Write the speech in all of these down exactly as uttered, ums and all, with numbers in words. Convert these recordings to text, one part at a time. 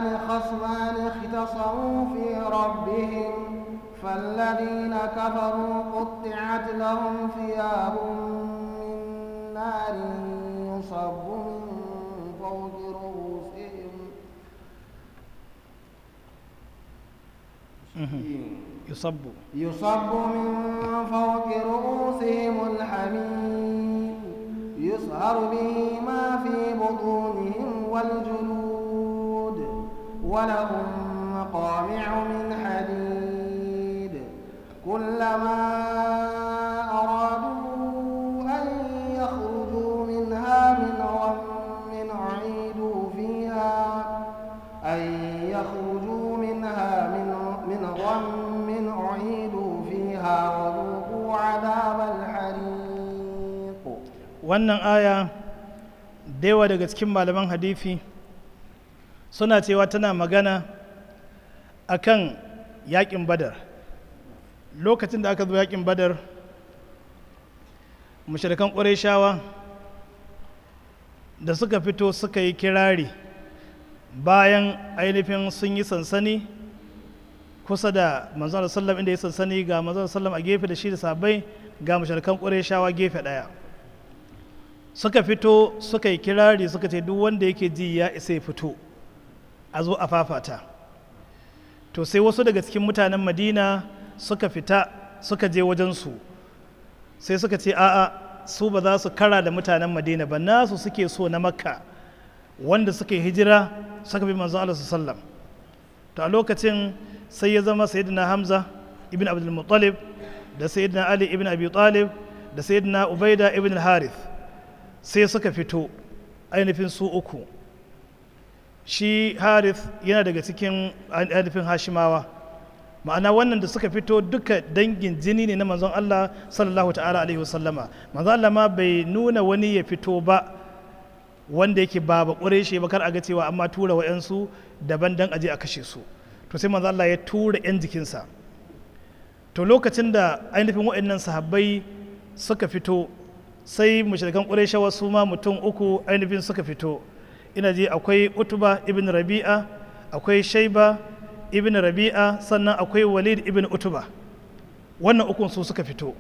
هذان خصمان اختصموا في ربهم فالذين كفروا قطعت لهم ثياب من نار يصب من فوق رؤوسهم يصب يصب من فوق رؤوسهم الحميم يصهر به ما في بطونهم والجلود ولهم مقامع من حديد كلما أرادوا أن يخرجوا منها من غم أعيدوا فيها أن يخرجوا منها من من غم أعيدوا فيها وذوقوا عذاب الحريق. wannan aya da yawa daga cikin malaman hadisi suna cewa tana magana akan yakin badar. Lokacin da aka zo yakin badar, mushrikan ƙurayshawa da suka fito suka yi kirari bayan ainihin sun yi sansani kusa da manzon sallam inda ya sansani ga manzon sallam a gefe da shi da sahabbai ga mushrikan ƙurayshawa gefe ɗaya. Suka fito suka yi kirari suka ce duk wanda yake ji ya isa ya fito a zo a fafata. To sai wasu daga cikin mutanen Madina suka fita suka je wajensu sai suka ce a'a su ba za su kara da mutanen Madina ba, nasu suke so na Makka wanda suka yi hijira suka bi manzon Allah sallam. To a lokacin sai ya zama sayyidina Hamza ibn Abdul Muttalib da sayyidina Ali ibn Abi Talib da sayyidina Ubaida ibn al-Harith sai suka fito ainihin su uku. Shi Harith yana daga cikin ainihin Hashimawa, ma'ana wannan da suka fito duka dangin jini ne na manzon Allah sallallahu ta'ala alaihi wasallama. Manzon Allah ma bai nuna wani ya fito ba wanda yake ba ba ƙureshe ba, kar a ga cewa amma tura wa'yansu daban dan aje a kashe su. To sai manzon Allah ya tura 'yan jikinsa. To lokacin da ainihin wa'annan sahabbai suka fito sai mushrikan ƙureshawa su ma mutum uku ainihin suka fito. Ina ji akwai Utba ibn Rabi'a, akwai Shaiba ibn Rabi'a, sannan akwai Walid ibn Utba. Wannan ukun su suka fito.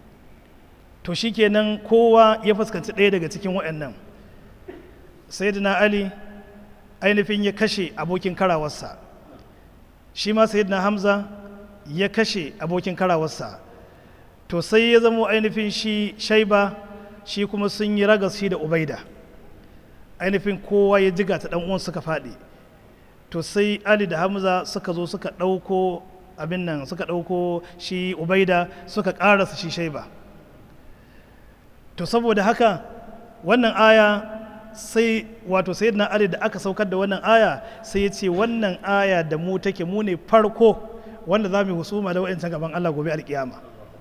To shikenan kowa ya fuskanci ɗaya daga cikin waɗannan. Sayyidina Ali ainihin ya kashe abokin karawarsa. Shi ma Sayyidina Hamza ya kashe abokin karawarsa. To sai ya zamo ainihin shi Shaiba shi kuma sun yi ragas shi da Ubaida. Ainihin kowa ya jiga ta uwan suka faɗi. To sai Ali da Hamza suka zo suka ɗauko abin nan suka ɗauko shi Ubaida suka ƙarasa shi Shaiba. To saboda haka wannan aya sai wato sayyidina Ali da aka saukar da wannan aya sai ya ce wannan aya da mu take mu ne farko wanda za mu husuma da wa'ancan gaban Allah gobe alkiyama.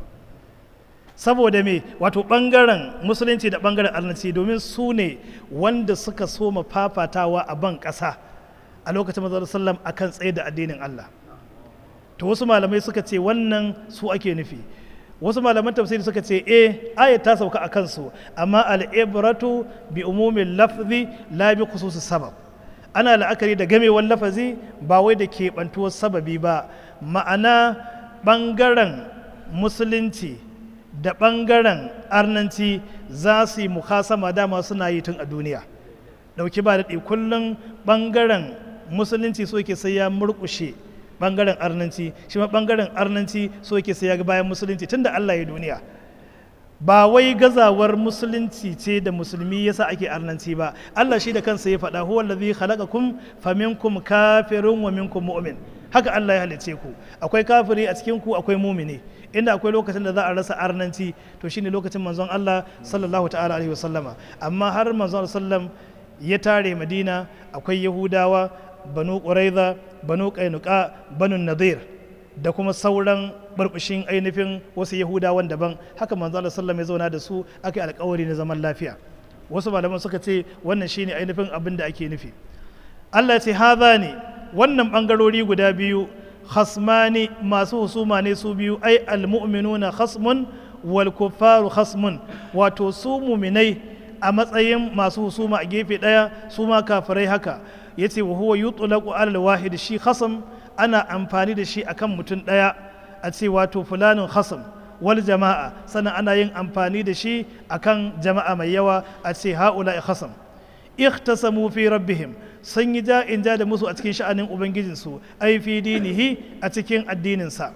Saboda me wato bangaren musulunci da bangaren arnaci, domin su ne wanda suka soma fafatawa a ban ƙasa a lokacin manzon sallam akan tsaye da addinin Allah. To wasu malamai suka ce wannan su ake nufi, wasu malaman tafsiri suka ce eh ayat ta sauka a kansu, amma al-ibratu bi umumin lafzi la bi khususis sabab. Ana la'akari da gamewar lafazi ba wai da keɓantuwar sababi ba, ma'ana bangaren musulunci da ɓangaren arnanci za su yi mukasama dama suna yi tun a duniya. Ɗauki ba daɗi kullum ɓangaren musulunci so yake sai ya murƙushe ɓangaren arnanci, shi ma ɓangaren arnanci so yake sai ya ga bayan musulunci tun da Allah ya duniya. Ba wai gazawar musulunci ce da musulmi yasa ake arnanci ba, Allah shi da kansa ya faɗa huwa allazi khalaqakum faminkum kafirun wa minkum mu'min. Haka Allah ya halice ku, akwai kafiri a cikin ku akwai mumini. Inda akwai lokacin da za a rasa arnanci to shine lokacin manzon Allah sallallahu ta'ala alaihi wasallama. Amma har manzon sallam ya tare Madina akwai Yahudawa, Banu Quraiza, Banu Qainuqa, Banu Nadir da kuma sauran barbushin ainihin wasu Yahudawan daban. Haka manzon Allah sallam ya zauna da su aka yi alƙawari na zaman lafiya. Wasu malaman suka ce wannan shine ainihin abin da ake nufi. Allah ya ce haza ne wannan bangarori guda biyu khasmani masu husuma ne su biyu, ai almu'minuna khasmun wal kuffaru khasmun, wato su muminai a matsayin masu husuma a gefe daya, su ma kafirai haka. yace wa huwa yutlaqu ala al-wahid shi khasam ana amfani da shi akan mutum daya a ce wato fulanin khasam wal jama'a sannan ana yin amfani da shi akan jama'a mai yawa a ce haula khasam ikhtasamu fi rabbihim sun yi ja in ja da musu a cikin sha'anin ubangijinsu ai fi dinihi a cikin addininsa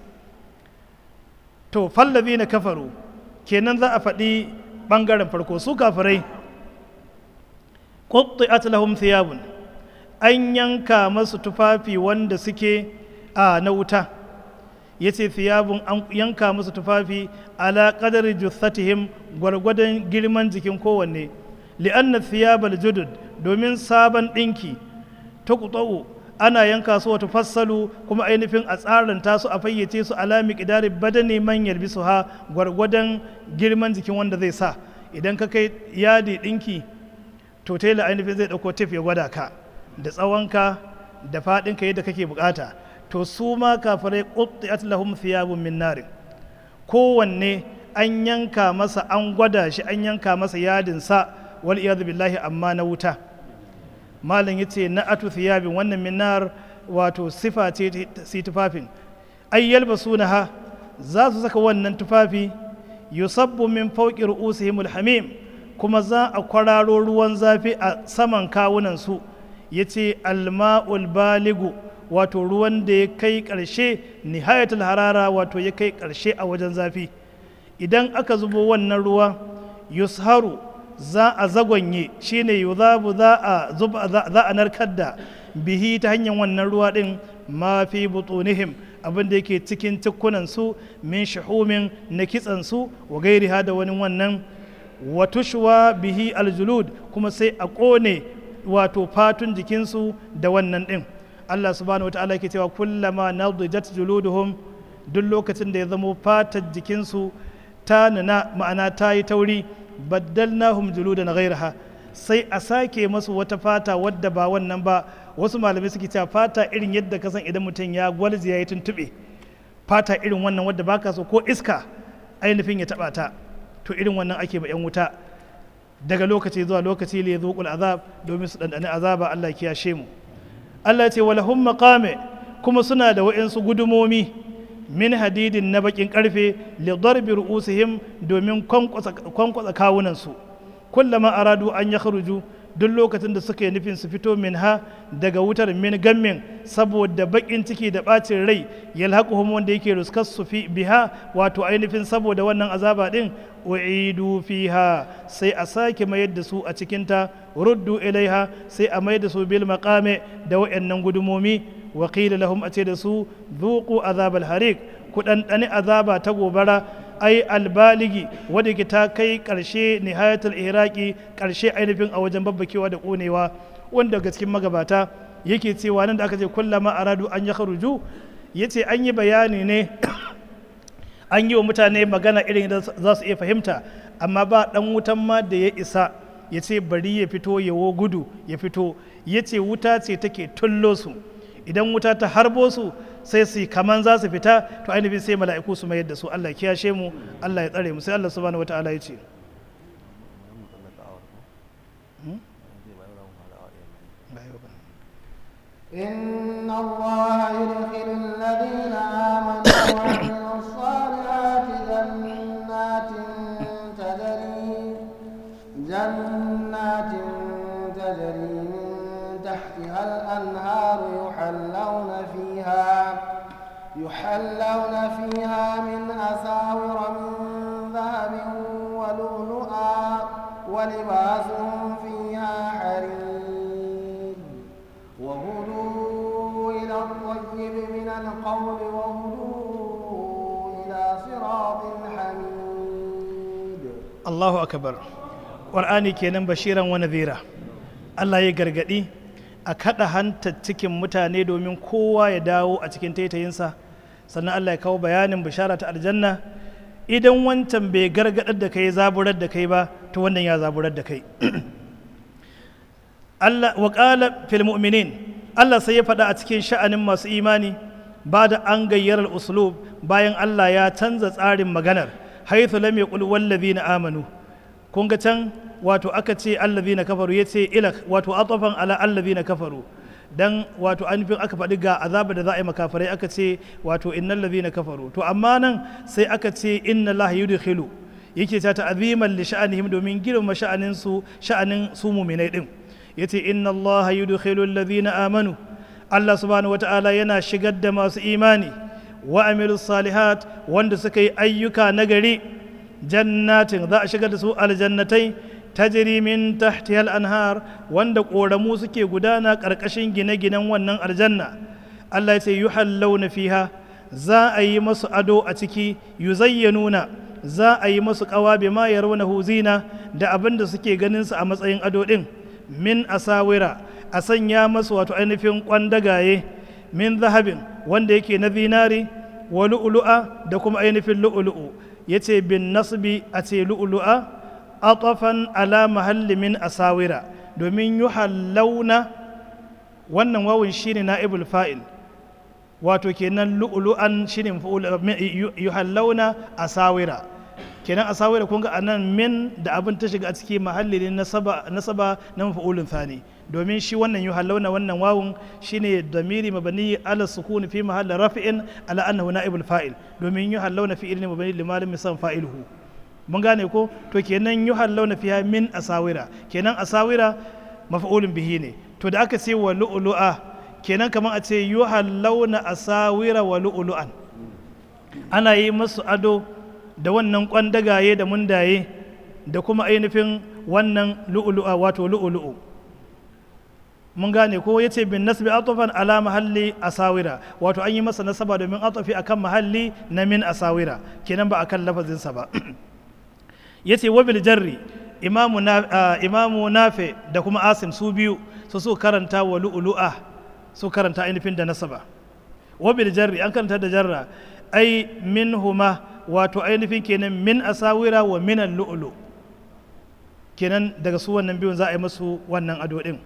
to fallazi na kafaru kenan za a faɗi ɓangaren farko su kafirai qutti'at lahum thiyabun an yanka masu tufafi wanda suke a na wuta yace thiyabun an yanka musu tufafi ala qadari juthatihim gwargwadon girman jikin kowanne li'anna thiyabal judud domin sabon ɗinki ta kutsa'u ana yanka su wata fassalu kuma ainihin a tsaranta su a fayyace su alami ƙidarin badani man yarbi su ha gwargwadon girman jikin wanda zai sa idan ka kai yadi ɗinki to tela ainihin zai ɗauko tef ya gwada ka da tsawonka da faɗinka yadda kake bukata to su ma kafirai qutti'at lahum thiyabun min narin kowanne an yanka masa an gwada shi an yanka masa yadin sa wal iyadu billahi amma na wuta malam yace na atu thiyabin wannan minar wato sifa ce si tufafin ay yalbasunaha za su saka wannan tufafi yusabbu min fawqi ru'usihim alhamim kuma za a kwararo ruwan zafi a saman kawunan su yace alma'ul baligu wato ruwan da ya kai karshe nihayatul harara wato ya kai karshe a wajen zafi idan aka zubo wannan ruwa yusharu za a zagonye shine yuzabu za a zuba za a narkar da bihi ta hanyar wannan ruwa din ma fi butunihim abin da yake cikin cikkunan su min shuhumin na kitsan su wa gairiha da wani wannan wa tushwa bihi aljulud kuma sai a kone wato fatun jikinsu da wannan din Allah subhanahu wa ta'ala yake cewa kullama nadijat juluduhum duk lokacin da ya zamo fatar jikinsu ta nuna ma'ana ta yi tauri baddalnahum juludan ghayraha sai a sake masu wata fata wadda ba wannan ba wasu malamai suke cewa fata irin yadda ka san idan mutum ya gwalzi ya yi tuntube fata irin wannan wadda baka so ko iska ainihin ya taba ta to irin wannan ake ba yan wuta daga lokaci zuwa lokaci li yazuqul azab domin su dandane azaba Allah ya kiyashe mu Allah ya ce walahum maqame kuma suna da wa'insu gudumomi min hadidin na bakin karfe li darbi ru'usihim domin kwankwasa kawunansu kullama aradu an ya kharuju duk lokacin da suka yi nufin su fito min ha daga wutar min gammin saboda bakin ciki da bacin rai yalhaquhum wanda yake ruskar su fi biha wato ainihin saboda wannan azaba din uidu fiha sai a sake mayar da su a cikin ta ruddu ilaiha sai a mayar da su bil maqame da wayannan gudumomi wa qila lahum ace da su dhuqu azabal harik ku dandane azaba ta gobara ai albaligi wadda ke ta kai karshe nihayatul iraki karshe ainihin a wajen babbakewa da konewa wanda daga cikin magabata yake cewa nan da aka ce kullama aradu an ya kharuju yace an yi bayani ne an yi wa mutane magana irin da za su iya fahimta amma ba dan wutan ma da ya isa ya ce bari ya fito yawo gudu ya fito ya ce wuta ce take tullo su idan wuta ta harbo su sai su kaman za su fita to ainihin sai mala'iku su mayar da su Allah ya kiyashe mu Allah ya tsare mu sai Allah subhanahu wataala ya ce إن الله يدخل الذين آمنوا وعملوا الصالحات جنات تجري جنات تجري من تحتها الأنهار يحلون فيها يحلون فيها من أساور من ذهب ولؤلؤا ولباسهم فيها حرير وهدوا إلى الطيب من القول وهدوا إلى صراط حميد الله أكبر قرآني كينن بشيرا ونذيرا الله يغرغدي a kaɗa hantar cikin mutane domin kowa ya dawo a cikin taitayinsa sannan Allah ya kawo bayanin bishara ta aljanna idan wancan bai gargadar da kai zaburar da kai ba to wannan ya zaburar da kai Allah wa qala fil mu'minin Allah sai ya faɗa a cikin sha'anin masu imani ba da an gayyarar uslub bayan Allah ya canza tsarin maganar haythu lam yaqul wallazina amanu kun ga can wato aka ce allazina kafaru yace ila wato atafan ala allazina kafaru dan wato anfin aka faɗi ga azaba da za a yi makafarai aka ce wato innal ladhina kafaru to amma nan sai aka ce inna allaha yudkhilu yake ta ta'ziman li sha'anihim domin girma sha'anin su sha'anin su mu'minai din yace inna allaha yudkhilu alladhina amanu Allah subhanahu wata'ala yana shigar da masu imani wa amilus salihat wanda suka yi ayyuka nagari jannatin za a shigar da su aljannatai tajri min tahtihal anhar wanda koramu suke gudana karkashin gine-ginen wannan aljanna Allah ya ce yuhallawna fiha za a yi masu ado a ciki yuzayyanuna za a yi masu kawa bima yarawnahu zina da abin da suke ganin su a matsayin ado din min asawira a sanya masu wato ainihin kwandagaye min zahabin wanda yake na zinari wa lu'lu'a da kuma ainihin lu'lu'u yace bin nasbi a ce lu'lu'a atafan ala mahalli min asawira domin yuhallawna wannan wawun shine na'ibul fa'il wato kenan lu'lu'an shine yuhallawna asawira kenan asawira kun ga anan min da abin ta shiga a ciki mahalli ne nasaba nasaba na maf'ulun thani domin shi wannan yuhallawna wannan wawun shine damiri mabani ala sukuni fi mahalli rafi'in ala annahu na'ibul fa'il domin yuhallawna fi'il ne mabani limalin misan fa'iluhu mun gane ko to kenan yuhallawna fiha min asawira kenan asawira maf'ulun bihi ne to da aka ce wa lu'lu'a kenan kamar a ce yuhallawna asawira wa lu'lu'an ana yi masu ado da wannan kwandagaye da mundaye da kuma ainihin wannan lu'lu'a wato lu'lu'u mun gane ko yace bin nasbi atafan ala mahalli asawira wato an yi masa nasaba domin atafi akan mahalli na min asawira kenan ba akan lafazinsa ba yace wa bil jarri imamu na imamu nafi da kuma asim su biyu su su karanta wa lu'lu'a su karanta ainihin da nasaba wa bil jarri an karanta da jarra ai minhuma wato ainihin kenan min asawira wa min al-lu'lu kenan daga su wannan biyun za a yi musu wannan ado din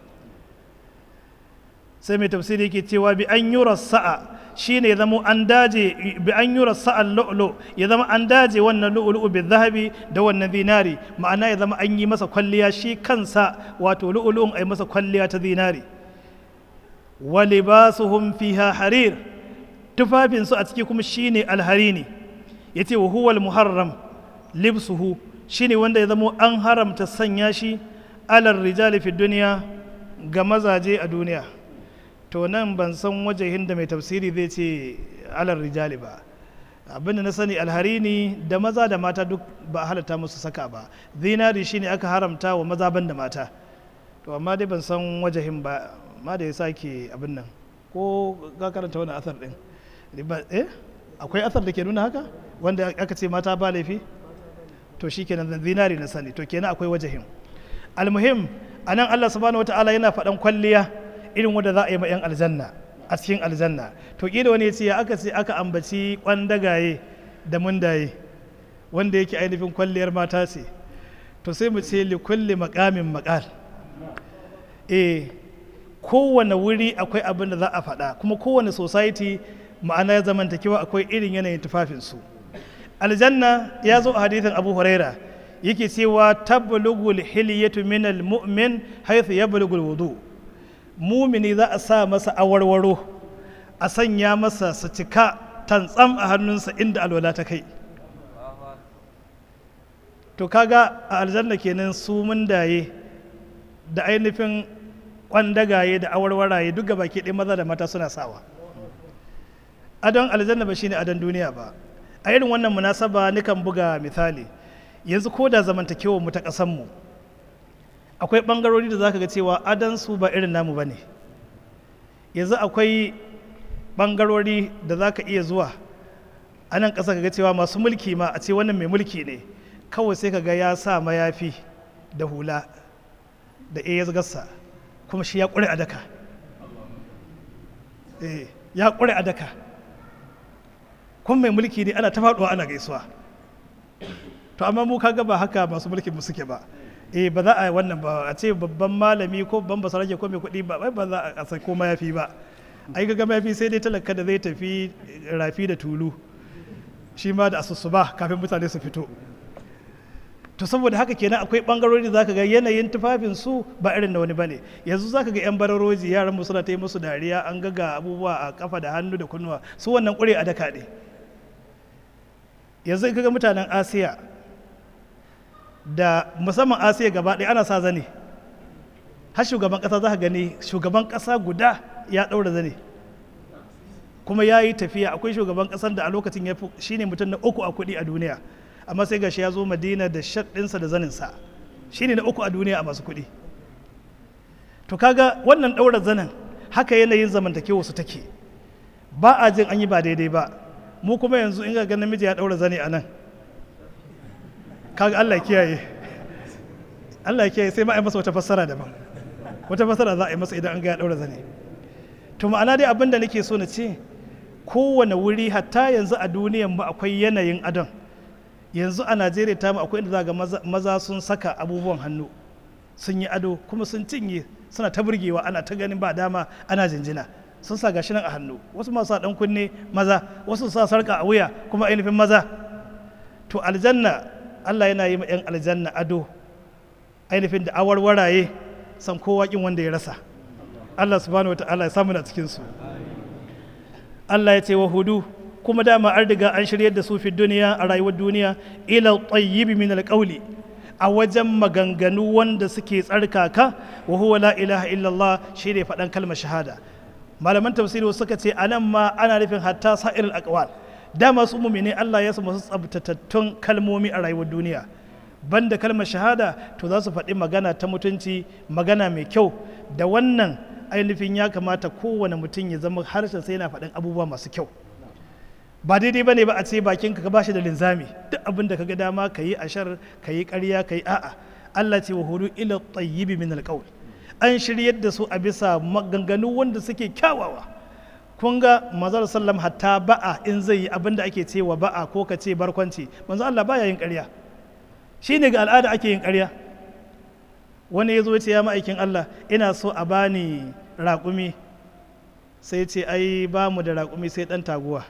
sai mai tafsiri yake cewa bi an yura sa'a shine ya zama an daje bi an yura sa'a lu'lu ya zama an daje wannan lu'lu bi zahabi da wannan zinari ma'ana ya zama an yi masa kwalliya shi kansa wato lu'lu'un ai masa kwalliya ta zinari wa libasuhum fiha harir tufafin su a ciki kuma shine alharini yace wa huwa almuharram libsuhu shine wanda ya zama an haramta sanya shi alar rijali fi duniya ga mazaje a duniya to nan ban san wajehin da mai tafsiri zai ce alar rijali ba abinda na sani alharini da maza da mata duk ba a halatta musu saka ba zinari shine aka haramta wa maza ban da mata to amma dai ban san wajehin ba ma da ya sake abin nan ko ka karanta wani asar din eh akwai asar da ke nuna haka wanda aka ce mata ba laifi to shikenan zinari na sani to kenan akwai wajehin almuhim anan Allah subhanahu wataala yana faɗan kwalliya irin wanda za a yi ma 'yan aljanna a cikin aljanna to ƙila wani ya ce ya aka ce aka ambaci kwandagaye da mundaye wanda yake ainihin kwalliyar mata ce to sai mu ce li kulli maqamin maqal eh kowane wuri akwai abin da za a faɗa kuma kowane society ma'ana zamantakewa akwai irin yanayin tufafinsu aljanna ya zo a hadithin abu huraira yake cewa tablugul hilyatu min almu'min haythu yablugul wudu mumini za a sa masa awarwaro a sanya masa su cika tantsam a hannunsa inda alwala ta kai to kaga a aljanna kenan su mundaye da ainihin kwandagaye da awarwaraye duk gaba ke ɗaya maza da mata suna sawa adon aljanna ba shine adon duniya ba a irin wannan munasaba nikan buga misali yanzu ko da zamantakewar mu ta ƙasar mu akwai ɓangarori da zaka ga cewa adon su ba irin namu bane yanzu akwai ɓangarori da zaka iya zuwa a nan ƙasa ga cewa masu mulki ma a ce wannan mai mulki ne kawai sai ka ga ya sa mayafi da hula da iya gassa kuma shi ya ƙure a daka eh ya ƙure a daka kuma mai mulki ne ana ta faɗuwa ana gaisuwa to amma mu kaga ba haka masu mulkin mu suke ba eh ba za a wannan ba a ce babban malami ko babban basarake ko mai kuɗi ba ba za a sai ko mayafi ba ai ga mayafi sai dai talaka da zai tafi rafi da tulu shi ma da asusu ba kafin mutane su fito to saboda haka kenan akwai bangarori da zaka ga yanayin tufafin su ba irin da wani bane. Yanzu zaka ga yan bararoji yaran mu suna ta yi musu dariya an ga ga abubuwa a kafa da hannu da kunnuwa, su wannan kure a daka ne. Yanzu kaga mutanen Asiya da musamman Asiya gaba ɗaya ana sa zane, har shugaban ƙasa za ka gani shugaban ƙasa guda ya ɗaura zane kuma ya yi tafiya. Akwai shugaban ƙasar da a lokacin ya fi shi ne mutum na uku a kuɗi a duniya, amma sai gashi ya zo Madina da shaɗinsa da zaninsa, shi ne na uku a duniya a masu kuɗi. To kaga wannan ɗaura zanen haka yanayin zamantakewa su take, ba a jin an yi ba daidai ba. Mu kuma yanzu in ga namiji ya ɗaura zane a nan, kaga Allah kiyaye, Allah kiyaye sai ma a yi masa wata fassara daban, wata fassara za a yi masa idan an ga ya ɗaura zane. To ma'ana dai abin da nake so na ce, kowane wuri hatta yanzu a duniyan mu akwai yanayin adon. Yanzu a Najeriya ta mu akwai inda za ga maza, maza sun saka abubuwan hannu sun yi ado kuma sun cinye, suna ta burgewa, ana ta ganin ba dama, ana jinjina, sun sa gashi nan a hannu. Wasu masu sa dan kunne maza, wasu sa sarka a wuya kuma ainihin maza. To aljanna Allah yana yi ma 'yan aljanna ado ainihin da awarwaraye, san kowa kin wanda ya rasa. Allah subhanahu wa ta'ala ya samu na cikin su. Allah ya ce wa hudu, kuma dama an riga an shiryar da su fi duniya a rayuwar duniya ila tayyibi min alqawli, a wajen maganganu wanda suke tsarkaka, wa huwa la ilaha illallah, shi ne faɗan kalmar shahada. Malaman tafsiri suka ce anan ma ana nufin hatta sa'irul aqwal, dama su mu'mini Allah ya su masu tsabtatattun kalmomi a rayuwar duniya, banda kalmar shahada to za su faɗi magana ta mutunci, magana mai kyau. Da wannan ainihin ya kamata kowane mutum ya zama harshen sai yana faɗin abubuwa masu kyau. Ba daidai ba ne ba a ce bakinka ka bashi da linzami, duk abin da ka ga dama ka yi ashar, ka yi ƙarya, ka yi a'a. Allah ce wa hudu ila tayyibi min alqawl, an shiryar da su a bisa maganganu wanda suke kyawawa. Kun ga manzo sallam hatta ba'a in zai yi abin da ake cewa ba'a ko ka ce barkwanci, manzo Allah baya yin ƙarya, shine ga al'ada ake yin ƙarya. Wani ya zo ya ce ya ma'aikin Allah ina so a bani raƙumi, sai ce ai ba mu da raƙumi sai ɗan taguwa.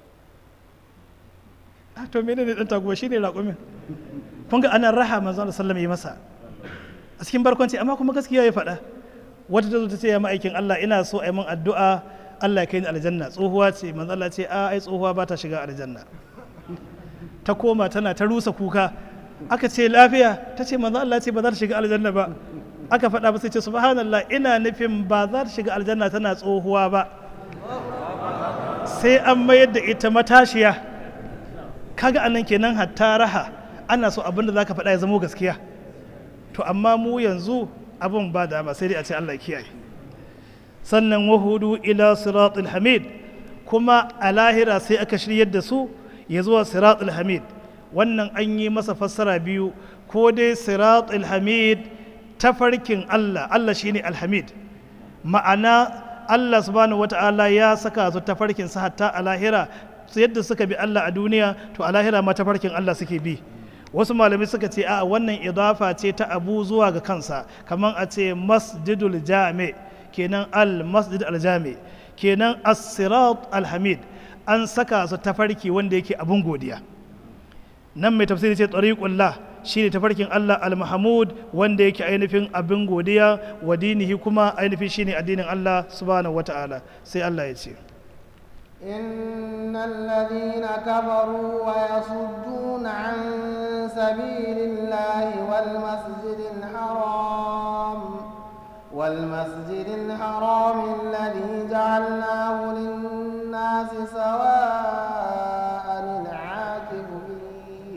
Ah, to mene ne ɗan taguwa? Shi ne raƙumin. Kun ga ana raha manzo Allah sallam yi masa a cikin barkwanci, amma kuma gaskiya ya faɗa. Wata ta zo ta ce ya ma'aikin Allah ina so a yi min addu'a Allah ya kai ni aljanna. Tsohuwa ce, manzo Allah ce a ai tsohuwa ba ta shiga aljanna. Ta koma tana ta rusa kuka. Aka ce lafiya, ta ce manzo Allah ce ba za ta shiga aljanna ba. Aka faɗa ba sai ce subhanallah, ina nufin ba za ta shiga aljanna tana tsohuwa ba, sai an mayar da ita matashiya. Kaga anan kenan hatta raha ana so abinda za ka faɗa ya zamo gaskiya. To amma mu yanzu abin ba dama, sai dai a ce Allah ya kiyaye. Sannan wahudu ila siratul hamid, kuma a lahira sai aka shiryar da su ya zuwa siratul hamid. Wannan an yi masa fassara biyu, ko dai siratul hamid tafarkin Allah, Allah shine alhamid, ma'ana Allah subhanahu wata'ala ya saka su tafarkin sa hatta a lahira, yadda suka bi Allah a duniya to a lahira ma tafarkin Allah suke bi. Wasu malamai suka ce a wannan idafa ce ta abu zuwa ga kansa, kamar a ce masjidul jami, kenan al masjid al jami, kenan as-sirat al-hamid, an saka su tafarki wanda yake abun godiya. Nan mai tafsiri ce tariqullah, shine tafarkin Allah al-mahmud, wanda yake ainihin abin godiya, wa dinihi kuma ainihin shine addinin Allah subhanahu wata'ala. Sai Allah ya ce إن الذين كفروا ويصدون عن سبيل الله والمسجد الحرام والمسجد الحرام الذي جعلناه للناس سواء العاكف فيه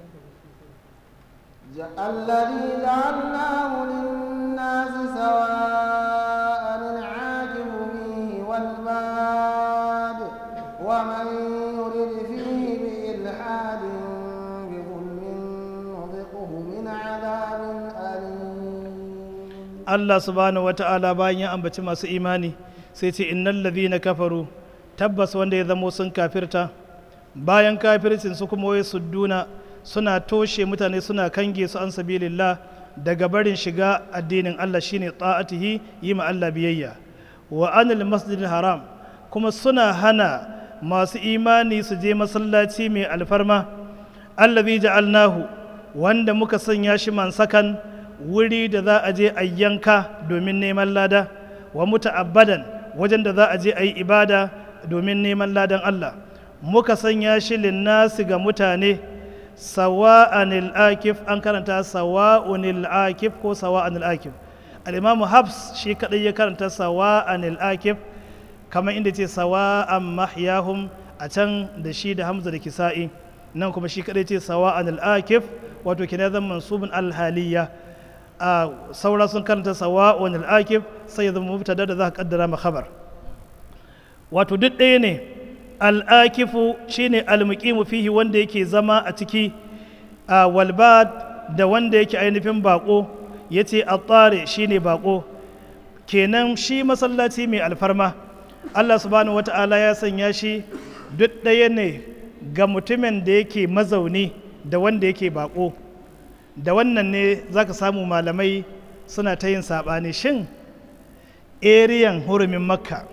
الذي جعلناه للناس سواء العاكف فيه والباد ومن يرد فيه بإلحاد بظلم نذقه من عذاب أليم. الله سبحانه وتعالى bayan ya ambaci masu imani sai ce innal ladhina kafaru, tabbas wanda ya zamo sun kafirta, bayan kafircin su kuma wai sudduna, suna toshe mutane, suna kange su an sabilillah daga barin shiga addinin Allah shine ta'atihi, yi ma Allah biyayya, wa anil masjidil haram, kuma suna hana masu imani su je masallaci mai alfarma, allazi ja'alnahu, wanda muka sanya shi mansakan wuri da za a je a yanka domin neman lada wa muta'abbadan wajen da za a je a yi ibada domin neman ladan Allah muka sanya shi linnasi ga mutane sawa'anil akif an karanta sawa'unil akif ko sawa'anil akif al-imamu Hafs shi kadai ya karanta sawa'anil akif kamar inda ce sawa'an mahyahum a can da shi da Hamza da Kisa'i nan kuma shi kadai ce sawa'anil akif wato kina zan mansubun alhaliya a saura sun karanta sawa'unil akif sai ya zama mubtada da za ka kaddara ma khabar wato duk ɗaya ne al'akifu shine almuqimu fihi wanda yake zama a ciki a walbad da wanda yake ainihin bako yace at-tari shine bako kenan shi masallaci mai alfarma Allah subhanahu wata'ala ya sanya shi duk ɗaya ne ga mutumin da yake mazauni da wanda yake bako da wannan ne zaka samu malamai suna ta yin saɓani shin eriyan hurumin makka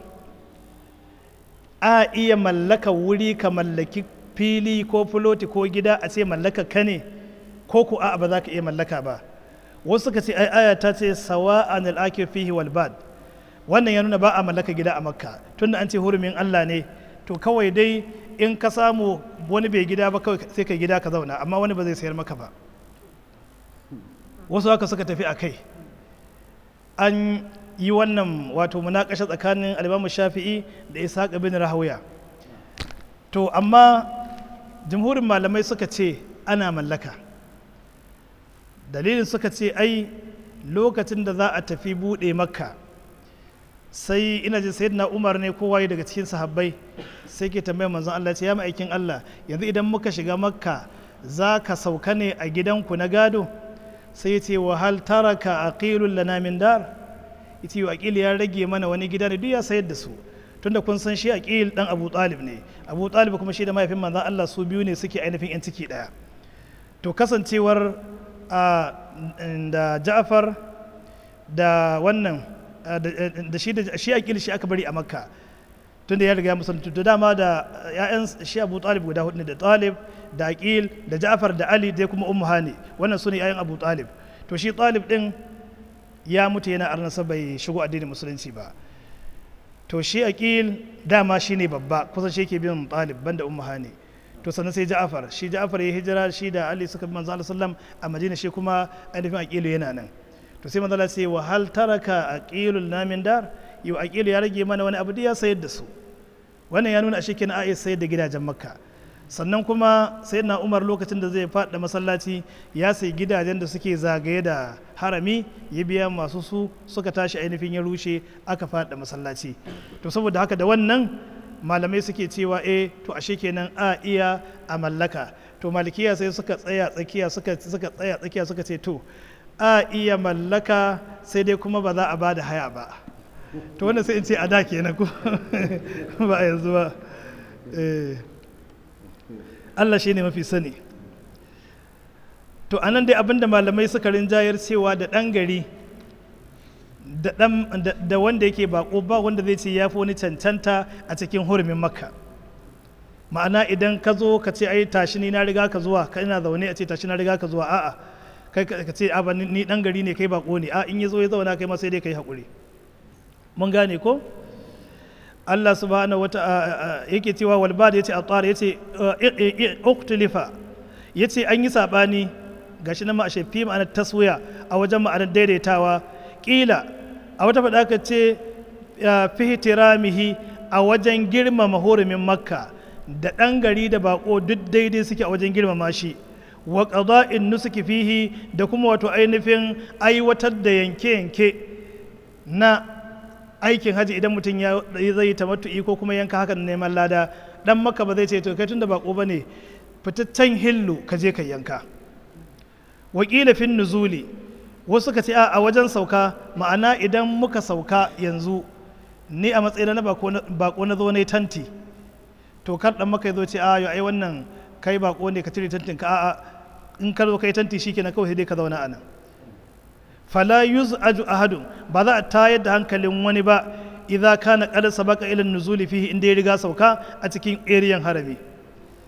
a iya mallaka wuri ka mallaki fili ko filoti ko gida a ce mallaka ka ne ko ku a ba za ka iya mallaka ba wasu suka ce ai aya ta ce sawa'an al-akif fihi wal bad wannan ya nuna ba a mallaka gida a makka tunda an ce hurumin Allah ne to kawai dai in ka samu wani bai gida ba kawai sai ka gida ka zauna amma wani ba zai sayar maka ba wasu haka suka tafi a kai an yi wannan wato munakasha tsakanin al-Imam Shafi'i da Ishaq bin Rahawiya to amma jumhurin malamai suka ce ana mallaka dalilin suka ce ai lokacin da za a tafi bude makka sai ina jin sayyidina Umar ne kowa daga cikin sahabbai sai ke tambayar manzon Allah ce ya ma'aikin Allah yanzu idan muka shiga makka za ka sauka ne a gidanku na gado sai ya ce wa hal taraka aqilul lana min dar ita yi aqil ya rage mana wani gida ne duk ya sayar da su tunda kun san shi aqil dan Abu Talib ne Abu Talib kuma shi da mahaifin manzon Allah su biyu ne suke ainihin yan ciki daya to kasancewar da Ja'far da wannan da shi da shi aqil shi aka bari a Makka tunda ya riga musulunci da dama da ƴaƴan shi Abu Talib guda hudu ne da Talib da aqil da Ja'far da Ali da kuma Ummu Hani wannan sune ƴaƴan Abu Talib to shi Talib din ya mutu yana arnasa bai shigo addinin musulunci ba to shi aqil dama shine babba kusan shi yake bin Talib banda Ummu Hani to sannan sai Ja'far shi Ja'far ya hijira shi da Ali suka bi manzo Allah sallam a Madina shi kuma ainihin aqil yana nan to sai manzo Allah sai wa hal taraka aqilul namin dar yau aqil ya rage mana wani abu da ya sayar da su wannan ya nuna a shekin a sayar da gidajen Makka sannan kuma sayyidina Umar lokacin da zai faɗa masallaci ya sayi gidajen da suke zagaye da harami ya biya masu su suka tashi ainihin ya rushe aka faɗa masallaci to saboda haka da wannan malamai suke cewa eh to ashe kenan a iya a mallaka to malikiya sai suka tsaya tsakiya suka suka tsaya tsakiya suka ce to a iya mallaka sai dai kuma ba za a bada haya ba to wannan sai in ce a da kenan ko ba a yanzu ba eh Allah shi ne mafi sani to anan dai abinda malamai suka rinjayar cewa da ɗan gari da wanda yake bako ba wanda zai ce ya fi wani cancanta a cikin hurumin makka ma'ana idan ka zo ka ce ai tashi ni na riga ka zuwa ka ina zaune a ce tashi na riga ka zuwa a'a kai ka ce a ni ɗan gari ne kai bako ne a in ya zo ya zauna kai ma sai dai kai haƙuri mun gane ko Allah subhanahu wata'ala yake cewa walbad yace at-tar yace uktilifa yace an yi sabani gashi nan ma a shafi ma'anar taswiya a wajen ma'anar daidaitawa kila a wata fada ka ce fi tiramihi a wajen girmama hurumin makka da dan gari da bako duk daidai suke a wajen girmama shi wa qada'in nusuki fihi da kuma wato ainihin aiwatar da yanke-yanke na aikin haji idan mutum ya zai tamattu'i ko kuma yanka hakan neman lada dan maka ba zai ce to kai tunda bako bane fitaccen hillu ka je ka yanka wakila fin nuzuli wasu ka ce a wajen sauka ma'ana idan muka sauka yanzu ni a matsayin na bako na zo ne tanti to kar dan maka zo ce a yo ai wannan kai bako ne ka cire tantin ka a in ka zo kai tanti shikenan kawai sai dai ka zauna anan fala yuz'aju ahadun ba za a tayar da hankalin wani ba idza kana qad sabaqa ila nuzuli fihi inda ya riga sauka a cikin eriyan harami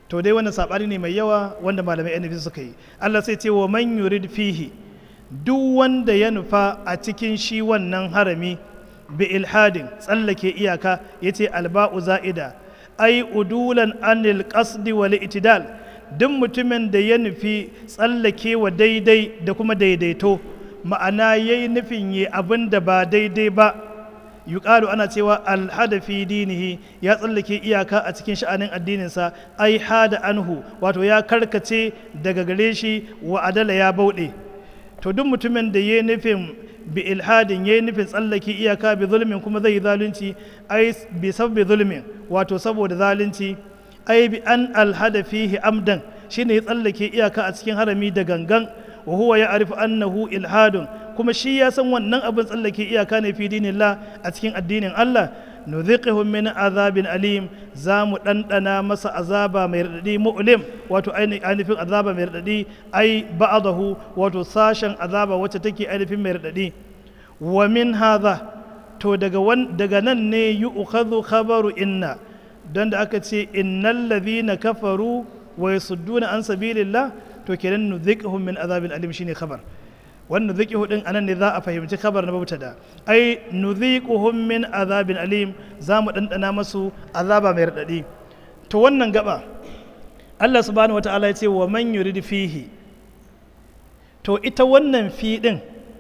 to dai wannan sabani ne mai yawa wanda malamai ainihin suka yi. Allah sai ce wa man yurid fihi, duk wanda ya nufa a cikin shi wannan harami bi ilhadin tsallake iyaka, yace alba'u za'ida ai udulan anil qasdi wal itidal, duk mutumin da ya nufi tsallake wa daidai da kuma daidaito, ma'ana yayi nufin yi abin da ba daidai ba, yuqalu ana cewa alhada fi dinihi, ya tsallake iyaka a cikin sha'anin addininsa, ai hada anhu wato ya karkace daga gare shi, wa adala ya bauɗe. To duk mutumin da ya nufin bi ilhadin, ya nufin tsallake iyaka bi zulmin kuma zai yi zalunci, ai bi sabbi zulmin wato saboda zalunci, ai bi an alhada fihi amdan shine ya tsallake iyaka a cikin harami da gangan, wa huwa ya arifu annahu ilhadun kuma shi ya san wannan abin tsallake iyaka ne fi dinillah a cikin addinin Allah, nuziqihum min azabin alim, za mu ɗanɗana masa azaba mai raɗaɗi mu'lim wato ainihin azaba mai raɗaɗi, ai ba'adahu wato sashen azaba wacce take ainihin mai raɗaɗi. Wa min hadha, to daga daga nan ne yu'khadhu khabaru inna, don da aka ce innal ladhina kafaru wa yasudduna an sabilillah, to kenan nuziqihum min azabin alim shine khabar. wannan nuziquhu din anan ne za a fahimci khabar na mubtada, ai nuziquhum min azabin alim, za mu dandana masu azaba mai radadi. To wannan gaba Allah subhanahu wataala ya ce wa man yurid fihi, to ita wannan fi din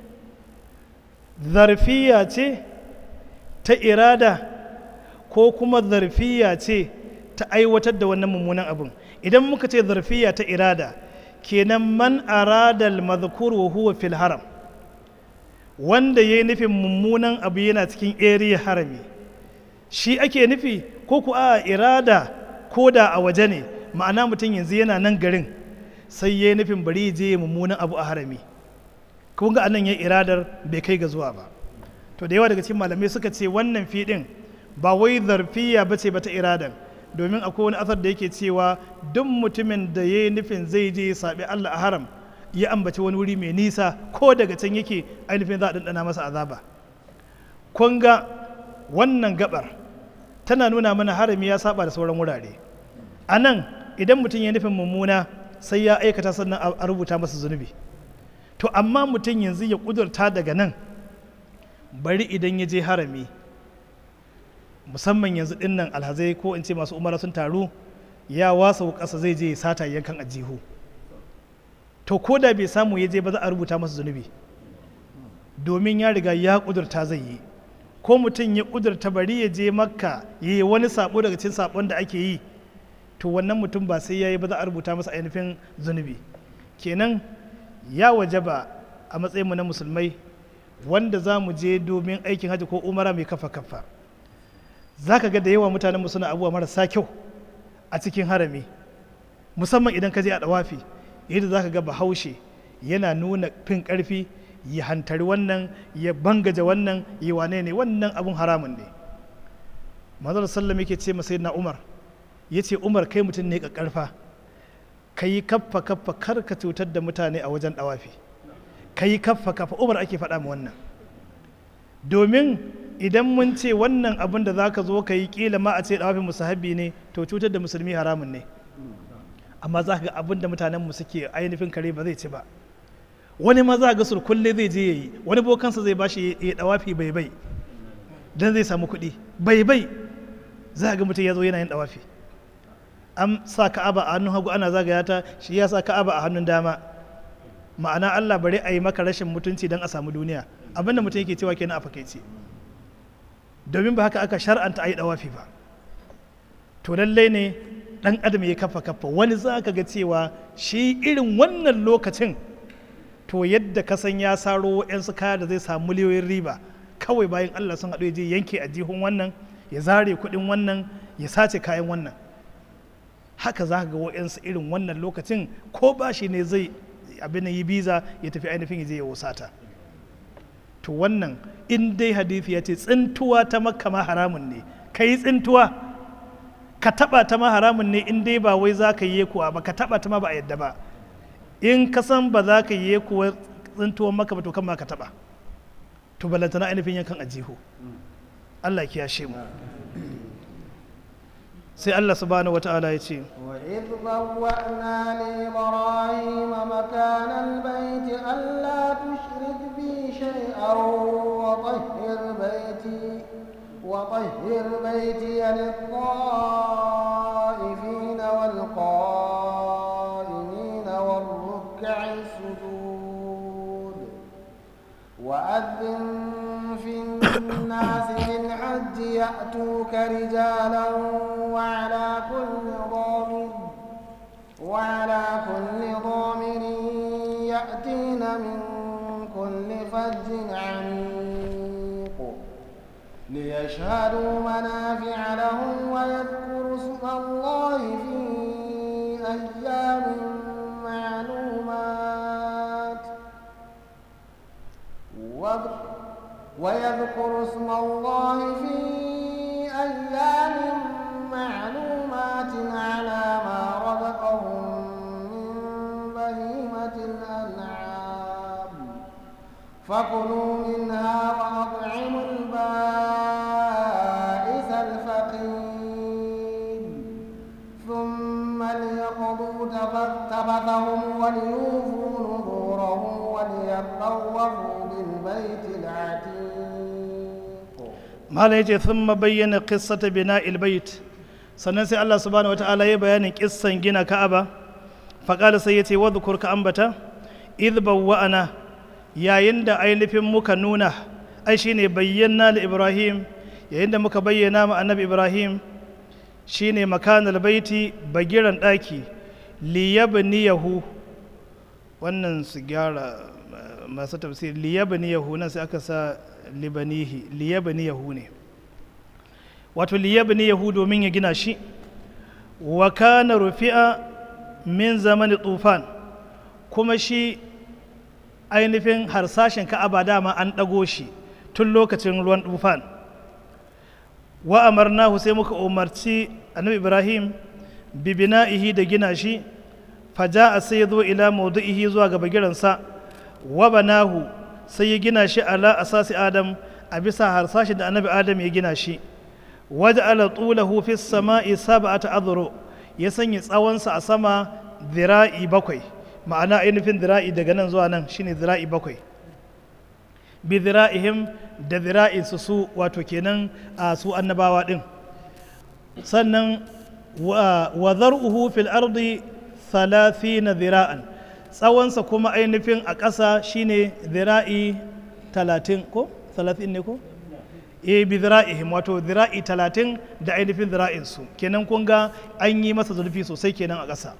zarfiya ce ta irada ko kuma zarfiya ce ta aiwatar da wannan mummunan abun. Idan muka ce zarfiya ta irada, kenan man aradal madhkur wa huwa fil haram, wanda yayi nufin mummunan abu yana cikin area harami, shi ake nufi ko ku a irada ko da a waje ne, ma'ana mutum yanzu yana nan garin sai yayi nufin bari je mummunan abu a harami, kun ga anan yayi iradar bai kai ga zuwa ba. To da yawa daga cikin malamai suka ce wannan fi din ba wai zarfiya bace ba ta iradan, domin akwai wani asar da yake cewa duk mutumin da ya yi nufin zai je saɓi Allah a haram ya ambaci wani wuri mai nisa ko daga can yake ainihin za a ɗanɗana masa azaba. Kun ga wannan gabar tana nuna mana harami ya saba da sauran wurare. A nan idan mutum ya nufin mummuna sai ya aikata sannan a rubuta masa zunubi. To amma mutum yanzu ya ƙudurta daga nan bari idan ya je harami, musamman yanzu dinnan alhazai ko in ce masu umara sun taru, ya wasa ƙasa zai je sata yankan ajihu, to ko da bai samu ya je ba za a rubuta masa zunubi, domin ya riga ya kudurta zai yi. Ko mutum ya kudurta bari ya je makka ya yi wani sabo daga cikin sabon da ake yi, to wannan mutum ba sai ya yi ba za a rubuta masa ainihin zunubi. Kenan ya wajaba a matsayinmu na musulmai wanda za mu je domin aikin hajji ko umara mai kafa kafa, za ka ga da yawa mutanenmu suna abubuwa marasa kyau a cikin harami, musamman idan ka je a dawafi, yadda za ka ga bahaushe yana nuna fin karfi, ya hantari wannan, ya bangaje wannan, ya wane ne, wannan abun haramun ne. Manzon sallam yake ce masa na Umar, ya ce Umar kai mutum ne ƙarfa, ka yi kaffa kaffa kar ka cutar da mutane a wajen dawafi, ka yi kaffa kaffa. Umar ake faɗa ma wannan, domin idan mun ce wannan abin da za ka zo ka yi kila ma a ce dawafin musahabi ne, to cutar da musulmi haramun ne. Amma za ka ga abin da mutanenmu suke ainihin kare ba zai ci ba. Wani ma za ga surkulle zai je ya yi, wani bokansa zai bashi ya dawafi bai bai don zai samu kuɗi bai bai. Za ga mutum ya zo yana yin dawafi, an sa ka'aba a hannun hagu ana zagaya ta, shi ya sa ka'aba a hannun dama, ma'ana Allah bari a yi maka rashin mutunci don a samu duniya. Abinda mutum yake cewa kenan a fakaice, domin ba haka aka shar'anta a yi dawafi ba. To lallai ne ɗan adam ya kafa kafa. Wani za ka ga cewa shi irin wannan lokacin, to yadda ka san ya saro wa'yansu kaya da zai samu miliyoyin riba, kawai bayan Allah sun haɗu ya je yanke a jihun wannan, ya zare kuɗin wannan, ya sace kayan wannan. Haka za ka ga wa'yansu irin wannan lokacin ko ba shi ne zai abin yi biza ya tafi ainihin ya je ya wasata. To wannan in dai hadisi ya ce tsintuwa ta makka ma haramun ne, ka yi tsintuwa ka taba ta ma haramun ne, in dai ba wai za ka yi kuwa ba, ka taba ta ma ba a yadda ba. In ka san ba za ka yi kuwa tsintuwan maka ba, to kan ma ka taba, to balantana ainihin yankan ajihu. Allah ya kiyashe mu. sai Allah subhanahu wata'ala ya ce وإذ بوأنا لإبراهيم مكان البيت ألا تشرك بي شيئا وطهر بيتي وطهر بيتي للطائفين والقائمين والركع السجود وأذن في الناس بالحج يأتوك رجالا وعلى كل ضامر وعلى كل ضامر يأتين من كل فج عميق ليشهدوا منافع لهم ويذكروا اسم الله في أيام معلومات ويذكروا اسم الله في أيام معلومات على ما رزقهم من بهيمة الأنعام فكلوا منها وأطعموا البائس الفقير ثم ليقضوا تفثهم وليوفوا نذورهم وليطوفوا بالبيت العتيق. ما لا يجي ثم بين قصة بناء البيت sannan sai Allah subhanahu wataala ya bayanin kissan gina Ka'aba faqala sai yace wadhkur ka ambata idh bawwa'ana yayin da ainihin muka nuna ai shine bayyana li Ibrahim yayin da muka bayyana ma annabi Ibrahim shine makanal baiti bagiran daki li yabniyahu wannan su gyara masu tafsir li yabniyahu nan sai aka sa libanihi li yabniyahu ne wato liyabni yahu domin ya gina shi wa kana rufi'a min zamani tufan kuma shi ainihin harsashin ka'aba dama an ɗago shi tun lokacin ruwan tufan wa amarnahu sai muka umarci annabi Ibrahim bi bina'ihi da gina shi faja'a sai zo ila mawdu'ihi zuwa ga bagiransa wa banahu sai ya gina shi ala asasi Adam a bisa harsashin da annabi Adam ya gina shi waj'ala tulahu fi samai sab'ata adhru ya sanya tsawonsa a sama dhira'i bakwai ma'ana ainihin dhira'i daga nan zuwa nan shine dhira'i bakwai bi dhira'ihim da dhira'i su su wato kenan a su annabawa din sannan wa dhar'uhu fil ardi thalathina dhira'an tsawonsa kuma ainihin a ƙasa shine dhira'i talatin ko talatin ne ko e bi zira'ihim wato zira'i talatin da ainihin zira'insu kenan kun ga an yi masa zurfi sosai kenan a ƙasa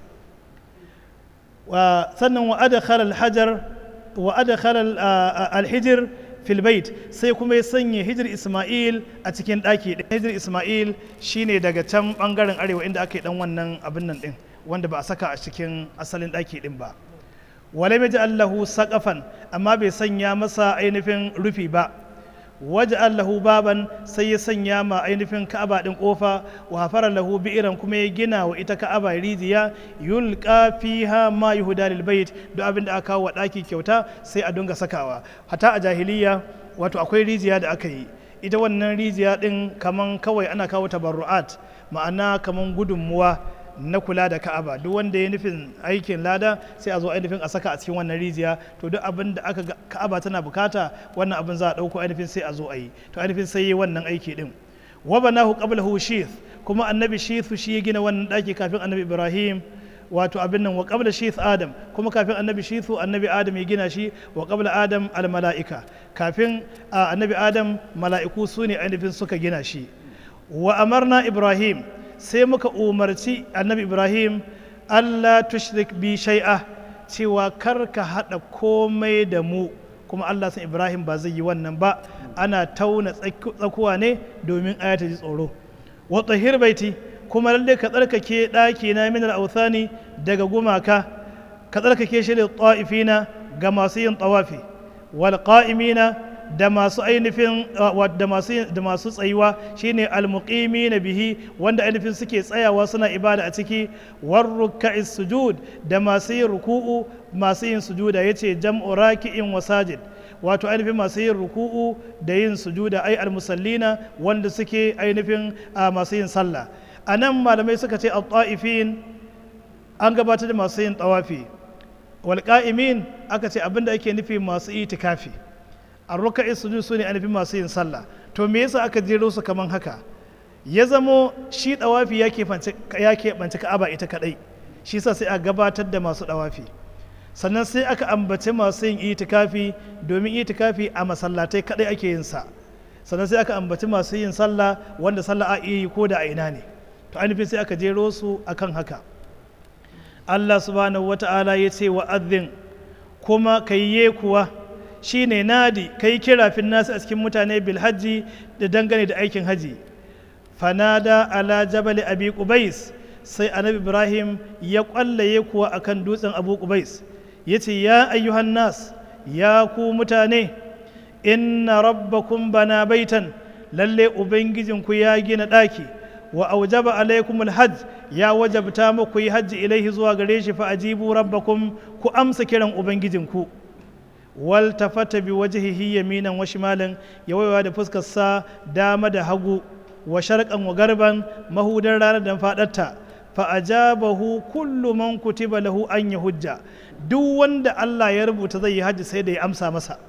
sannan wa adakhala al-hajar wa adakhala al-hijr fil bait sai kuma ya sanya hijir Isma'il a cikin ɗaki hijir Isma'il shine daga can bangaren arewa inda aka yi dan wannan abin nan din wanda ba a saka a cikin asalin ɗaki din ba walam yaj'al lahu saqafan amma bai sanya masa ainihin rufi ba waj'al lahu baban sai ya sanya ma ainihin Ka'aba din kofa wa hafara lahu bi'ran kuma ya gina wa ita Ka'aba rijiya yulqa fiha ma yuhda lil bait duk abin da aka kawo wa daki kyauta sai a dunga sakawa hata a jahiliya wato akwai rijiya da aka yi ita wannan rijiya din kaman kawai ana kawo tabarru'at ma'ana kaman gudunmuwa na kula da Ka'aba duk wanda ya nufin aikin lada sai a zo ainihin a saka a cikin wannan rijiya to duk abin da aka Ka'aba tana bukata wannan abin za a dauko ainihin sai a zo a yi to ainihin sai yi wannan aiki din wa banahu qablahu shith kuma annabi shith shi ya gina wannan daki kafin annabi Ibrahim wato abin nan wa qabla shith Adam kuma kafin annabi shithu annabi Adam ya gina shi wa qabla Adam al mala'ika kafin annabi Adam mala'iku su ne ainihin suka gina shi wa amarna Ibrahim sai muka umarci annabi Ibrahim Allah tushrik bi shay'a cewa kar ka haɗa komai da mu kuma Allah san Ibrahim ba zai yi wannan ba ana tauna tsakuwa ne domin aya ta ji tsoro wa tahir baiti kuma lalle ka tsarkake ɗaki na min al-awthani daga gumaka ka tsarkake shi da ta'ifina ga masu yin tawafi wal qa'imina da masu ainihin da masu da masu tsayuwa shine almuqimi na bihi wanda ainihin suke tsayawa suna ibada a ciki war ruk'is sujud da masu yin ruku'u masu yin sujuda yace jam'u raki'in wa sajid wato ainihin masu yin ruku'u da yin sujuda ai almusallina wanda suke ainihin masu yin sallah a nan malamai suka ce al-ta'ifin an gabatar da masu yin tawafi, wal qa'imin aka ce abinda ake nufi masu itikafi, ar-ruka'i sujud sune an nufi masu yin sallah. To me yasa aka jero su kaman haka? Ya zamo shi tawafi ya keɓance Ka'aba ita kadai, shi sa sai a gabatar da masu tawafi, sannan sai aka ambace masu yin itikafi domin itikafi a masallatai kadai ake yin sa, sannan sai aka ambaci masu yin sallah wanda sallah a iya yi ko da a ina ne. To ainihin sai aka jero su akan haka. Allah subhanahu wata'ala ya ce wa azin kuma kayye kuwa shine nadi kai kira fin nasu a cikin mutane bil hajji da dangane da aikin haji. Fanada ala jabal abi qubais, sai annabi Ibrahim ya kwallaye kuwa akan dutsen abu qubais yace ya ayyuhan nas, ya ku mutane, inna rabbakum bana baitan, lalle ubangijinku ya gina daki, wa aujaba alaikum alhajj, ya wajabta muku yi hajji ilaihi zuwa gare shi, fa ajibu rabbakum, ku amsa kiran ubangijinku. Wal tafata bi wajhihi yaminan wa shimalan, ya waiwa da fuskar sa dama da hagu, wa sharqan wa garban, mahudar ranar da fadarta. Fa ajabahu kullu man kutiba lahu an yahujja, duk wanda Allah ya rubuta zai yi hajji sai da ya amsa masa.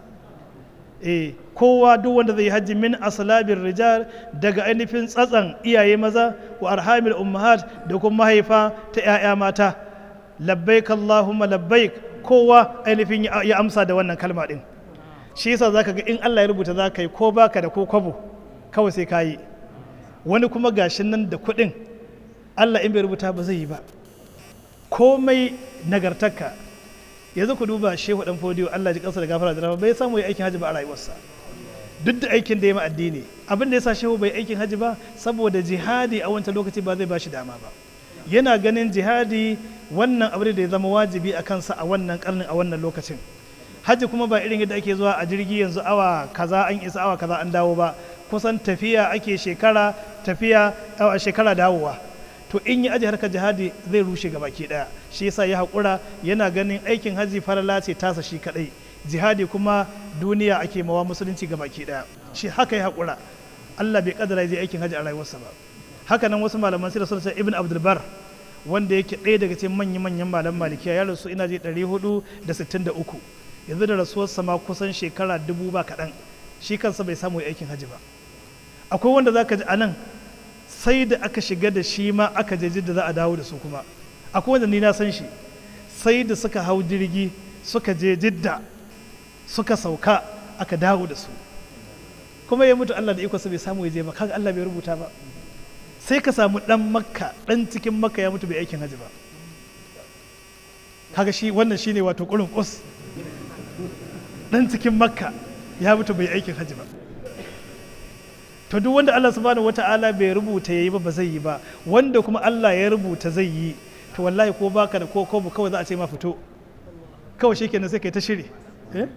eh kowa duk wanda zai hajji min aslabir rijal, daga ainihin tsatsan iyaye maza, wa arhamil ummahat, da kuma mahaifa ta 'ya'ya mata. Labbaik Allahumma labbaik, kowa ainihin ya amsa da wannan kalma din. Shi yasa zaka ga in Allah ya rubuta zaka yi ko baka da ko kwabo kawai sai ka yi. Wani kuma gashin nan da kuɗin Allah in bai rubuta ba zai yi ba, komai nagartarka. Yanzu ku duba Shehu Dan Fodiyo, Allah ji kansa da gafara da rahama, bai samu yi aikin haji ba a rayuwarsa, duk da aikin da ya ma addini. Abin da ya sa Shehu bai aikin haji ba saboda jihadi a wancan lokaci ba zai ba shi dama ba. Yana ganin jihadi wannan abu da ya zama wajibi a kansa a wannan karnin, a wannan lokacin. Haji kuma ba irin yadda ake zuwa a jirgi yanzu awa kaza an isa awa kaza an dawo ba, kusan tafiya ake shekara tafiya a shekara dawowa. To in yi aji harkar jihadi zai rushe ga baki daya. Shi yasa ya haƙura, yana ganin aikin haji farala ce tasa shi kadai, jihadi kuma duniya ake mawa musulunci ga baki daya. Shi haka ya haƙura, Allah bai kadara zai aikin haji a rayuwarsa ba. Haka nan wasu malaman sirri sun ce Ibn Abdul Bar, wanda yake ɗaya daga cikin manyan manyan malaman malikiya, ya rasu ina je ɗari hudu da sittin da uku, yanzu da rasuwarsa ma kusan shekara dubu ba kaɗan, shi kansa bai samu aikin haji ba. Akwai wanda zaka ji anan sai da aka shiga da shi ma aka je da za a dawo da su kuma. Akwai wanda ni na san shi, sai da suka hau jirgi suka je Jidda suka sauka aka dawo da su, kuma ya mutu Allah da ikonsa bai samu ya je ba. Kaga Allah bai rubuta ba. Sai ka samu dan Makka, dan cikin Makka ya mutu bai aikin haji ba. Kaga shi wannan shine wato kurin kus, dan cikin Makka ya mutu bai aikin haji ba. To duk wanda Allah subhanahu wata'ala bai rubuta yayi ba ba zai yi ba, wanda kuma Allah ya rubuta zai yi, to wallahi ko baka da ko ko kawai za a ce ma fito kawai, shikenan sai kai ta shiri. eh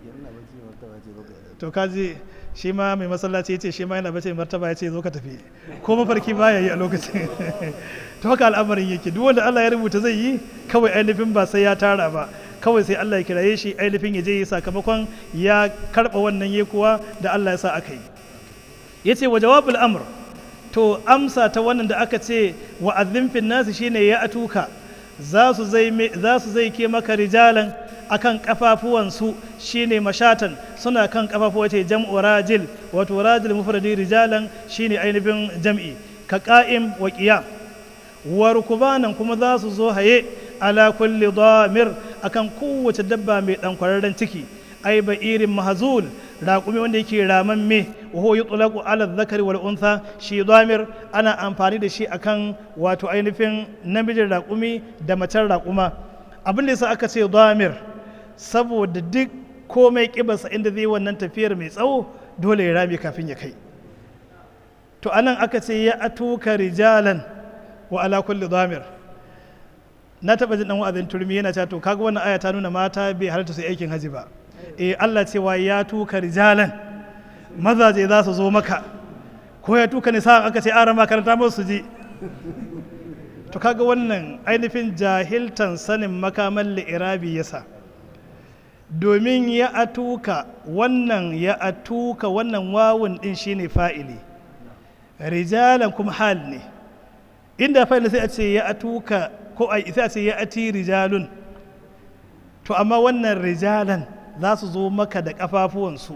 to kaji shi ma mai masallaci yace shi ma yana bace martaba yace zo ka tafi, ko mafarki baya yi a lokacin. To haka al'amarin yake, duk wanda Allah ya rubuta zai yi kawai ainihin ba sai ya tara ba, kawai sai Allah ya kiraye shi ainihin ya je yi sakamakon ya karba wannan yekuwa da Allah ya sa aka yi. Ya ce wa jawabul amr, to amsa ta wannan da aka ce wa azim fin nasi shine ya atuka, za su zai za su zai ke maka rijalan akan kafafuwansu, shine mashatan, suna kan kafafuwa ce jam'u rajil, wato rajil mufradi, rijalan shine ainihin jam'i, ka qa'im wa qiyam. Wa rukubanan kuma za su zo haye ala kulli damir, akan kowace dabba mai dan kwararren ciki, ai ba irin mahzul, raƙumi wanda yake ramamme, wa huwa yutlaqu ala dhakari wal untha, shi damir ana amfani da shi akan wato ainihin namijin raƙumi da macen raƙuma. Abin da yasa aka ce damir saboda duk komai kibarsa inda zai wannan tafiyar mai tsawo dole ya rame kafin ya kai. To anan aka ce ya atuka rijalan wa ala kulli damir. Na taɓa jin ɗan wa'azin turmi yana cewa to kaga wannan aya ta nuna mata bai halarta su aikin haji ba. Eh Allah cewa ya tuka rijalan, mazaje za su zo maka, ko ya tuka nisa aka ce ara makaranta musu su ji. To kaga wannan ainihin jahiltan sanin makaman li'irabi yasa, domin ya atuka wannan ya atuka wannan wawun din shine fa'ili, rijalan kuma hal ne, inda fa'il sai a ce ya atuka ko ai sai a ce ya ati rijalun, to amma wannan rijalan za su zo maka da kafafuwansu,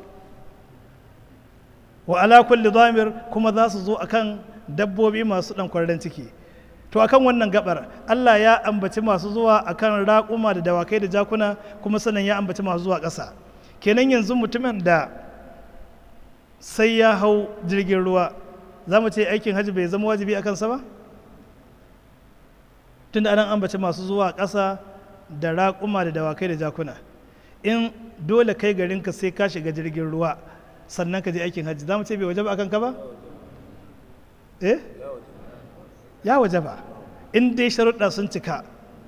wa ala kulli dhamir kuma za su zo akan dabbobi masu dan kwarren ciki. To akan wannan gabar Allah ya ambaci masu zuwa akan raƙuma da dawakai da jakuna, kuma sannan ya ambaci masu zuwa ƙasa. Kenan yanzu mutumin da sai ya hau jirgin ruwa, za mu ce aikin hajji bai zama wajibi a kansa ba? Tunda anan ambaci masu zuwa ƙasa da raƙuma da dawakai da jakuna. In dole kai garinka sai ka shiga jirgin ruwa sannan ka je aikin hajji, za mu ce bai wajaba akan ka ba? eh ya wajaba in dai sharuɗa sun cika,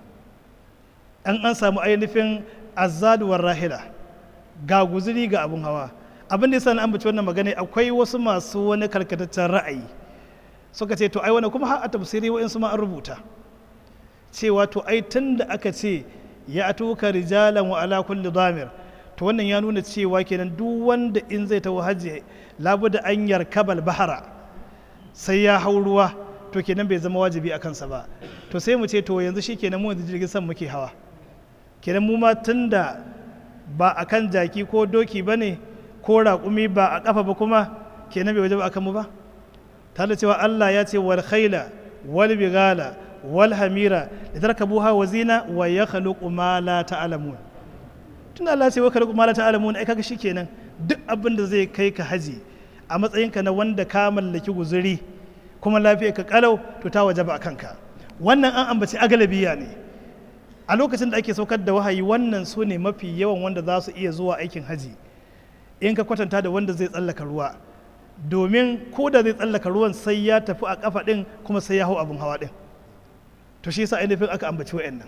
an an samu ainihin azzaduwar rahila, ga guzuri ga abun hawa. Abin da ya sani an bace wannan magana, akwai wasu masu wani karkataccen ra'ayi suka ce to ai wani kuma har a tafsiri wa'insu ma an rubuta cewa to ai tun da aka ce ya atuka rijalan wa ala kulli damir, to wannan ya nuna cewa kenan duk wanda in zai tawo hajji labuda an yarkabal bahara, sai ya hau ruwa, to kenan bai zama wajibi a kansa ba. To sai mu ce to yanzu shi kenan mu yanzu jirgin sama muke hawa, kenan mu ma tun da ba a kan jaki ko doki ba ne ko raƙumi ba a ƙafa ba kuma, kenan bai wajaba akan mu ba. Ta da cewa Allah ya ce wal khaila wal bigala wal hamira da tarkabuha wa zina wa yakhluqu ma la ta'lamun. Tun Allah ya ce wa yakhluqu ma la ta'lamun, ai kaga shikenan duk abin da zai kai ka haji a matsayinka na wanda ka mallaki guzuri kuma lafiya ka kalau, to ta wajaba a kanka. Wannan an ambaci agalabiya ne a lokacin da ake saukar da wahayi, wannan su ne mafi yawan wanda za su iya zuwa aikin haji in ka kwatanta da wanda zai tsallaka ruwa, domin ko da zai tsallaka ruwan sai ya tafi a kafa din kuma sai ya hau abin hawa din. To shi yasa ainihin aka ambaci wa'annan.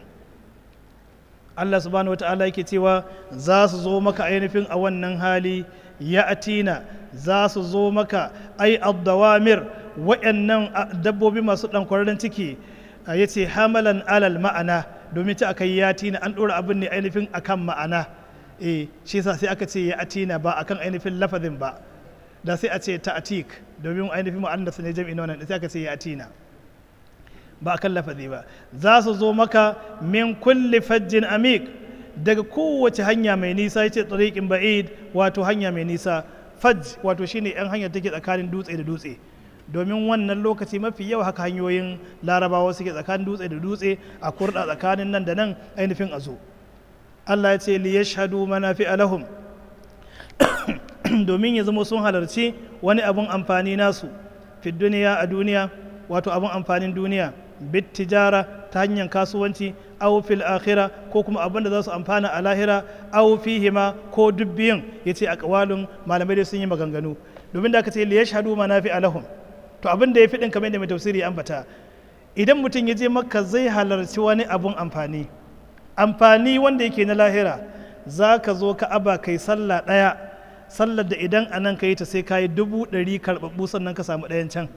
Allah subhanahu wata'ala yake cewa za su zo maka ainihin a wannan hali, ya atina za su zo maka ai addawamir, wa'annan dabbobi masu dan kwararren ciki, ya ce hamalan alal ma'ana, domin ta aka yi ya tina an ɗora abin ne ainihin akan ma'ana. eh shi yasa sai aka ce ya atina ba akan ainihin lafazin ba, da sai a ce ta'atik domin ainihin mu'annas ne jam'i na wannan, sai aka ce ya atina ba akan lafazi ba. Za su zo maka min kulli fajjin amik, daga kowace hanya mai nisa, yace tariqin ba'id, wato hanya mai nisa. Fajj wato shine yan hanya take tsakanin dutse da dutse, domin wannan lokaci mafi yawa haka hanyoyin larabawa suke, tsakanin dutse da dutse, a kurda tsakanin nan da nan ainihin a zo. Allah ya ce li yashhadu manafi'a lahum domin ya zama sun halarci wani abun amfani nasu fi duniya a duniya, wato abun amfanin duniya, bit tijara ta hanyar kasuwanci, aw fil akhira ko kuma abin da za su amfana a lahira, aw fihima ko dubbiyin. yace a kawalin malamai dai sun yi maganganu, domin da aka ce li yashhadu manafi'a lahum, to abin da ya fi din kamar yadda mai tafsiri ya ambata, idan mutum ya je makka zai halarci wani abun amfani amfani wanda yake na lahira. Za ka zo ka aba kai sallah ɗaya, sallar da idan a nan ka yi ta sai ka yi dubu ɗari karɓaɓɓu sannan ka samu ɗayan can.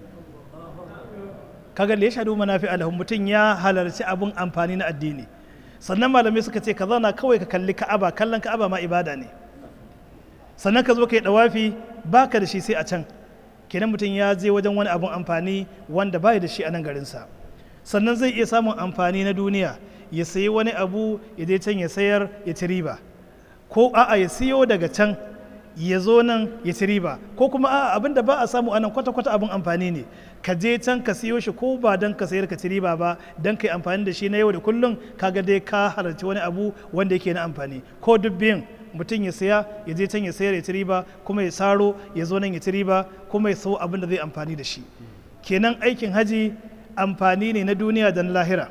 Kaga da ya shaɗu manafi alahun, mutum ya halarci abun amfani na addini. Sannan malamai suka ce ka zauna kawai ka kalli ka'aba, kallon ka'aba ma ibada ne. Sannan ka zo ka yi ɗawafi baka da shi sai a can, kenan mutum ya je wajen wani abun amfani wanda bai da shi a nan garinsa. Sannan zai iya samun amfani na duniya, ya sayi wani abu ya je can ya sayar ya ci riba, ko a'a ya siyo daga can ya zo nan ya ci riba, ko kuma a'a abin da ba a samu anan kwata-kwata abin amfani ne, ka je can ka siyo shi ko ba don ka sayar ka ci riba ba, don ka yi amfani da shi na yau da kullum, kaga dai ka halarci wani abu wanda yake na amfani. Ko dubbin mutum ya saya ya je can ya sayar ya ci riba, kuma ya saro ya zo nan ya ci riba, kuma ya sau abin da zai amfani da shi. Kenan aikin haji amfani ne na duniya da na lahira.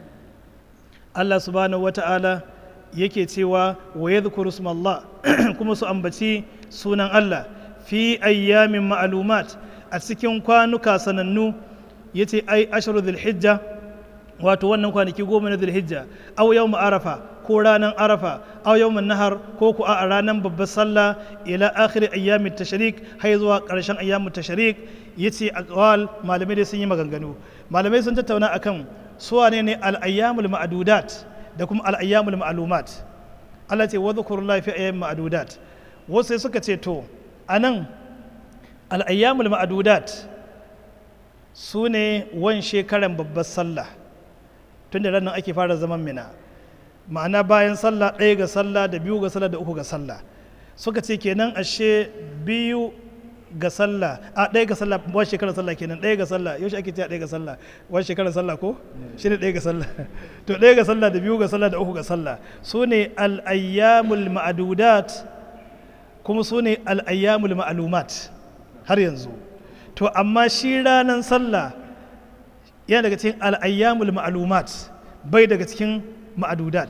Allah subhanahu wata'ala yake cewa wa yadhkuru ismallah kuma su ambaci sunan Allah fi ayyamin ma'lumat, a cikin kwanuka sanannu. yace ai ashru dhulhijja, wato wannan kwanaki goma na dhulhijja, aw yawm arafa ko ranar arafa, aw yawm nahar ko ku a ranar babbar sallah, ila akhir ayyamit tashrik, har zuwa karshen ayyamut tashrik. yace aqwal malamai dai sun yi maganganu, malamai sun tattauna akan suwane ne al'ayyamul ma'adudat da kuma al'ayyamul ma'alumat. Allah ce wadda kurullahi fi ayyamin ma'adudat, wasu suka ce to a nan al'ayyamul ma'adudat su ne wan shekaran babbar sallah tun da ranar ake fara zaman mina, ma'ana bayan sallah ɗaya ga sallah da biyu ga sallah da uku ga sallah. Suka ce kenan ashe biyu ga sallah a ɗaya ga sallah wani shekarar sallah kenan ɗaya ga sallah yau shi ake cewa ɗaya ga sallah wani shekarar sallah ko shi ne ɗaya ga sallah to ɗaya ga sallah da biyu ga sallah da uku ga sallah su ne al'ayyamul ma'adudat kuma su ne al'ayyamul ma'alumat har yanzu. To amma shi ranar sallah yana daga cikin al'ayyamul ma'alumat bai daga cikin ma'adudat.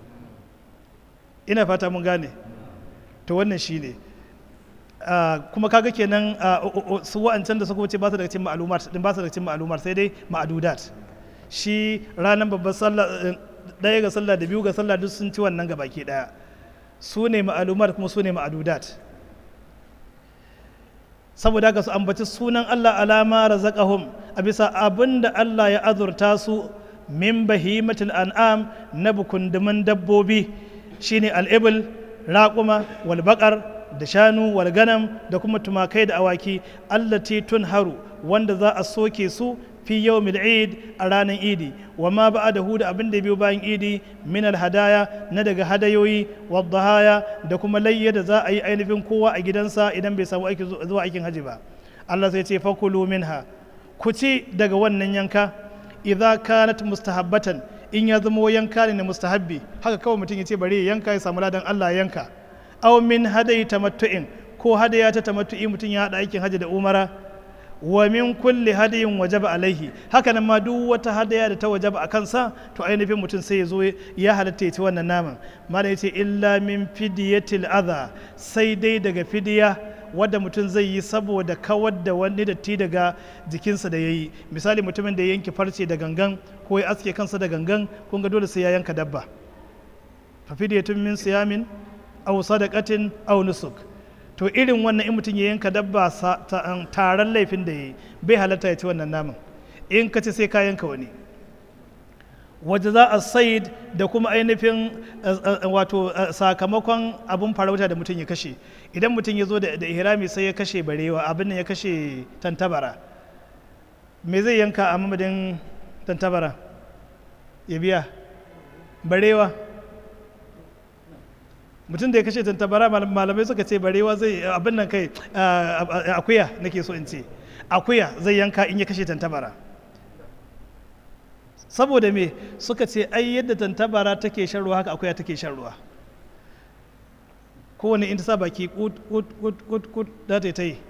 Ina fata mun gane to wannan shi ne Uh, kuma kaga kenan uh, uh, uh, su wa'ancan da suka wuce ba su daga cikin ma'alumat din ba su daga cikin ma'alumat sai dai ma'adudat. Shi ranar babbar sallah ɗaya ga sallah da biyu ga sallah duk sun ci wannan gabaki ɗaya, su ne ma'alumat kuma su ne ma'adudat. Saboda haka su ambaci sunan Allah alama razaqahum a bisa abin da Allah ya azurta su min bahimatul an'am na bukundumin dabbobi shine al'ibl raƙuma wal baqar da shanu wal ganam da kuma tumakai da awaki allati tunharu wanda za a soke su fi yawmil eid a ranar idi wa ma ba'dahu da abin da biyo bayan idi min al hadaya na daga hadayoyi wa dhahaya da kuma layya da za a yi ainihin kowa a gidansa idan bai samu aiki zuwa aikin haji ba. Allah sai ce fakulu minha ku ci daga wannan yanka idza kanat mustahabbatan in ya zama yanka ne na mustahabbi haka kawai mutum ya ce bari ya yanka ya samu ladan Allah ya yanka. Aw min hadayi tamattu'in ko hadaya ta tamattu'i mutum ya hada aikin haji da umara wa min kulli hadayin wajaba alaihi haka nan ma duk wata hadaya da ta wajaba a kansa to ainihin mutum sai ya zo ya halatta ya ci wannan naman. Malam yace illa min fidiyatil adha sai dai daga fidiya wadda mutum zai yi saboda kawar da wani datti daga jikinsa da ya yi. Misali mutumin da ya yanke farce da gangan ko ya aske kansa da gangan kun ga dole sai ya yanka dabba. Fa fidiyatun min siyamin aw sadaqatin aw nusuk. To irin wannan in mutum ya yanka dabba taron laifin da yayi bai halatta ya ci wannan naman in ka ci sai ka yanka wani. Waje za a said da kuma ainihin wato sakamakon abun farauta da mutum ya kashe. Idan mutum ya zo da ihrami sai ya kashe barewa abin nan ya kashe tantabara me zai yanka a mamadin tantabara ya biya barewa. Mutum da ya kashe tantabara malamai suka ce barewa zai abin nan kai akuya nake so in ce akuya zai yanka in ya kashe tantabara. Saboda me suka ce ai yadda tantabara take shan ruwa haka akuya take shan ruwa, kowane in ta sa baki kut kut kut kut kut da ta yi.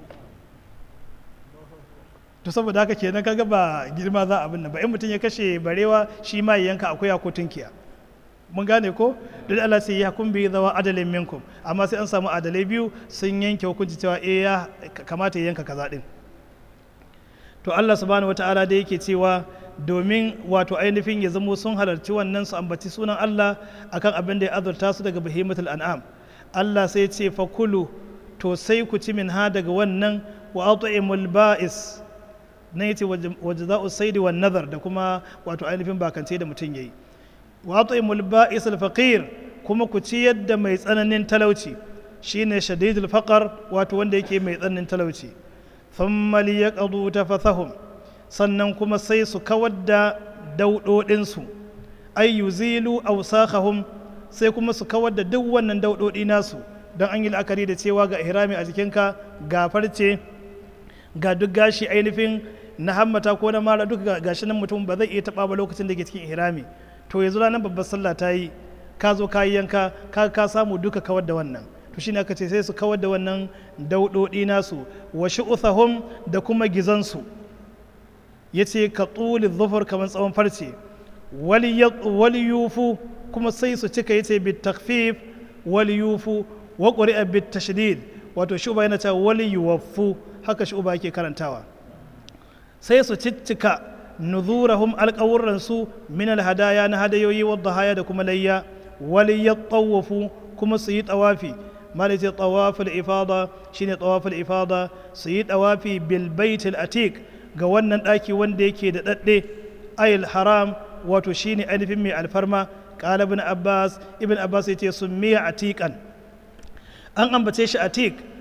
To saboda haka kenan kaga ba girma za abin nan ba in mutum ya kashe barewa shi ma ya yanka akuya ko tunkiya. Mun gane ko duk Allah sai ya kun bi zawa adalin minkum amma sai an samu adalai biyu sun yanke hukunci cewa eh ya kamata ya yanka kaza din. To Allah subhanahu wataala da yake cewa domin wato ainihin ya zamo sun halarci wannan su ambaci sunan Allah akan abin da ya azurta su daga bahimatul an'am. Allah sai ce fakulu to sai ku ci min ha daga wannan wa at'imul ba'is na yace wajza'u saidi wan nazar da kuma wato ainihin bakance da mutum yayi. Wa at'imul ba'is al faqir kuma ku ci yadda mai tsananin talauci shine shadidul faqar wato wanda yake mai tsananin talauci. Thumma liyaqdu tafathahum sannan kuma sai su kawar da daudodinsu ay yuzilu awsakhahum sai kuma su kawar da duk wannan daudodi nasu don an yi la'akari da cewa ga ihrami a jikinka ga farce ga duk gashi ainihin na hammata ko na mara duk gashi nan mutum ba zai iya taba ba lokacin da ke cikin ihrami. To yanzu ranar babbar sallah ta yi ka zo ka yi yanka ka ka samu duka kawar da wannan to shine aka ce sai su kawar da wannan daudodi nasu wa shu'uthahum da kuma gizansu yace ka tuli dhufur kamar tsawon farce wal yufu kuma sai su cika yace bit takhfif wal yufu wa quri'a bit tashdid wato shuba yana ta wal yuwaffu haka shuba yake karantawa sai su ciccika nuzurahum alqawransu min alhadaya na hadayoyi wa dhahaya da kuma layya wal yatawafu kuma su yi tawafi malai tawaful ifada shine tawaful ifada su yi tawafi bil baitil atiq ga wannan daki wanda yake da dadde ayil haram wato shine ainihin mai alfarma. Qala ibn abbas ibn abbas yace summiya atiqan an ambace shi atiq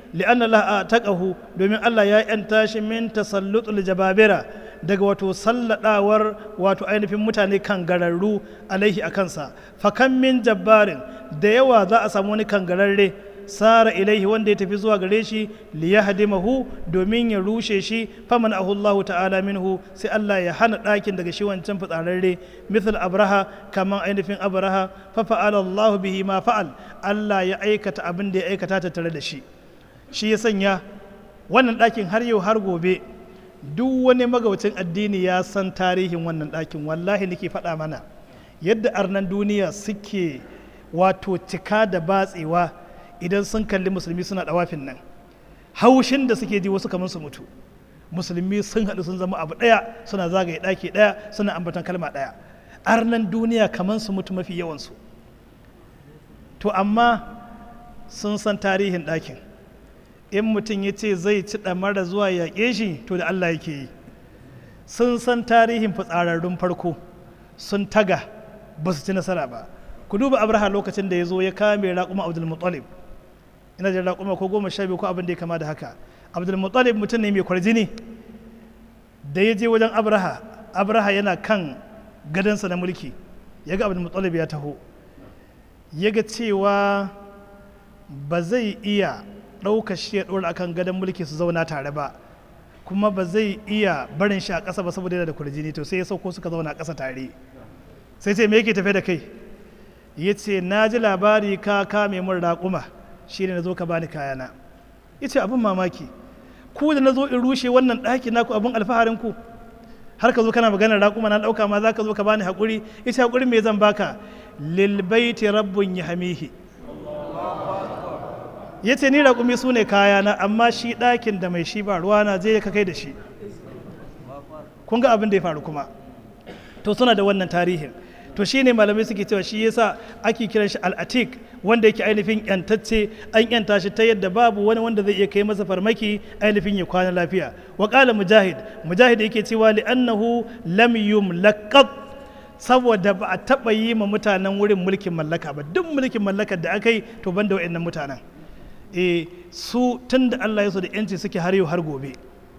li'anna Allah taqahu domin Allah ya yanta shi min tasallutul jababira daga wato salladawar wato ainihin mutane kangararru alaihi akansa fa kam min jabbarin da yawa za a samu wani kangararre sara ilaihi wanda ya tafi zuwa gare shi liyahdimahu domin ya rushe shi faman ahullahu ta'ala minhu sai Allah ya hana ɗakin daga shi wancan fitsararre misal abraha kaman ainihin abraha fa fa'ala Allah bihi ma fa'al Allah ya aikata abin da ya aikata ta tare da shi shi ya sanya wannan ɗakin har yau har gobe duk wani magaucin addini ya san tarihin wannan ɗakin wallahi nake faɗa mana yadda arnan duniya suke wato cika da batsewa idan sun kalli musulmi suna dawafin nan haushin da suke ji wasu kamar su mutu musulmi sun haɗu sun zama abu ɗaya suna zagaye ɗaki ɗaya suna ambatan kalma ɗaya arnan duniya kamar su mutu mafi yawansu to amma sun san tarihin ɗakin in mutum ya ce zai ci ɗamara zuwa yaƙe shi to da Allah yake yi sun san tarihin fitsararrun farko sun taga ba su ci nasara ba ku duba abraha lokacin da ya zo ya kame raƙuma abdul muttalib ina da raƙuma ko goma sha biyu ko abin da ya kama da haka abdul muttalib mutum ne mai kwarjini da ya je wajen abraha abraha yana kan gadansa na mulki ya ga abdul muttalib ya taho ya ga cewa ba zai iya ɗauka shi ya ɗora akan gadon mulki su zauna tare ba kuma ba zai iya barin shi a ƙasa ba saboda yana da kwarjini to sai ya sauko suka zauna a ƙasa tare sai ce me yake tafe da kai ya ce na ji labari ka kame mun raƙuma shi ne na zo ka bani kayana ya ce abin mamaki ku da na zo in rushe wannan ɗaki naku abin alfaharin ku har ka zo kana maganar raƙuma na ɗauka ma za ka zo ka bani haƙuri ya ce haƙuri me zan baka lil baiti rabbun yahmihi ya ce ni raƙumi su ne kayana amma shi ɗakin da mai shi ba ruwana zai ka kai da shi kun ga abin da ya faru kuma to suna da wannan tarihin to shi ne malamai suke cewa shi yasa ake kiran shi al'atik wanda yake ainihin yantacce an yanta shi ta yadda babu wani wanda zai iya kai masa farmaki ainihin ya kwana lafiya wa qala mujahid mujahid yake cewa li annahu lam yumlaqat saboda ba a taba yi ma mutanen wurin mulkin mallaka ba duk mulkin mallakar da aka yi to banda wa'annan mutanen e su tunda Allah ya so da yanci suke har yau har gobe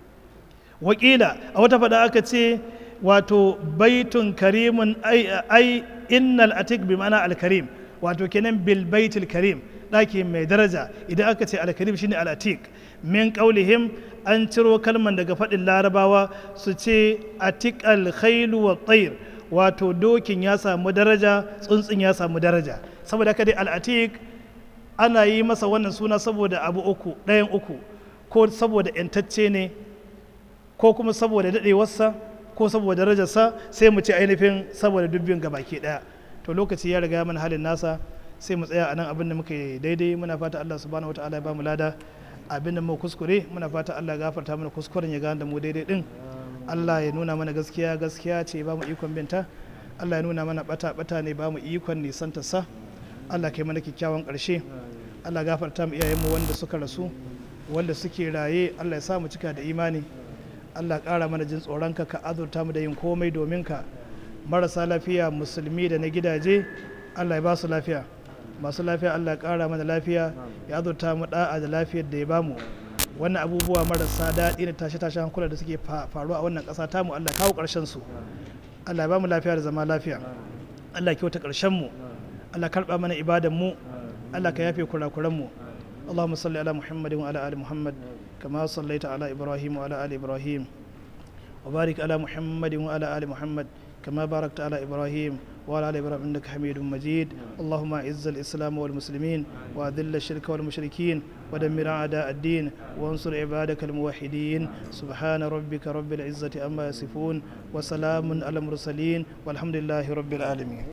wakila a wata fada aka ce wato baitun karimun ai innal atik bi ma'ana alkarim wato kenan bil baitul karim daki mai daraja idan aka ce alkarim shine al atik min qaulihim an ciro kalman daga fadin larabawa su ce atik al khailu wa tayr wato dokin ya samu daraja tsuntsun ya samu daraja saboda haka dai al atik ana yi masa wannan suna saboda abu uku ɗayan uku ko saboda yantacce ne ko kuma saboda daɗewarsa ko saboda darajarsa sai mu ce ainihin saboda dubbin gabaki daya to lokaci ya riga mana halin nasa sai mu tsaya a nan abin da muka yi daidai muna fata Allah subhanahu wataala ya ba mu lada abin da mu kuskure muna fata Allah ya gafarta mana kuskuren ya gane da mu daidai din Allah ya nuna mana gaskiya gaskiya ce ba mu ikon binta Allah ya nuna mana bata bata ne ba mu ikon nisanta sa Allah kai mana kyakkyawan karshe Allah gafarta mu iyayenmu wanda suka rasu wanda suke raye Allah ya sa mu cika da imani Allah ƙara mana jin tsoronka ka azurta mu da yin komai domin ka marasa lafiya musulmi da na gidaje Allah ya ba su lafiya masu lafiya Allah ya ƙara mana lafiya ya azurta mu da'a da lafiyar da ya bamu wannan abubuwa marasa daɗi da tashe-tashe hankula da suke faruwa a wannan ƙasa tamu Allah kawo ƙarshen su Allah ya bamu lafiya da zama lafiya Allah kyauta ƙarshen mu Allah karɓa mana ibadan mu Allah ka yafe kurakuran mu اللهم صل على محمد وعلى آل محمد كما صليت على إبراهيم وعلى آل إبراهيم وبارك على محمد وعلى آل محمد كما باركت على إبراهيم وعلى آل إبراهيم إنك حميد مجيد اللهم أعز الإسلام والمسلمين وأذل الشرك والمشركين ودمر أعداء الدين وانصر عبادك الموحدين سبحان ربك رب العزة عما يصفون وسلام على المرسلين والحمد لله رب العالمين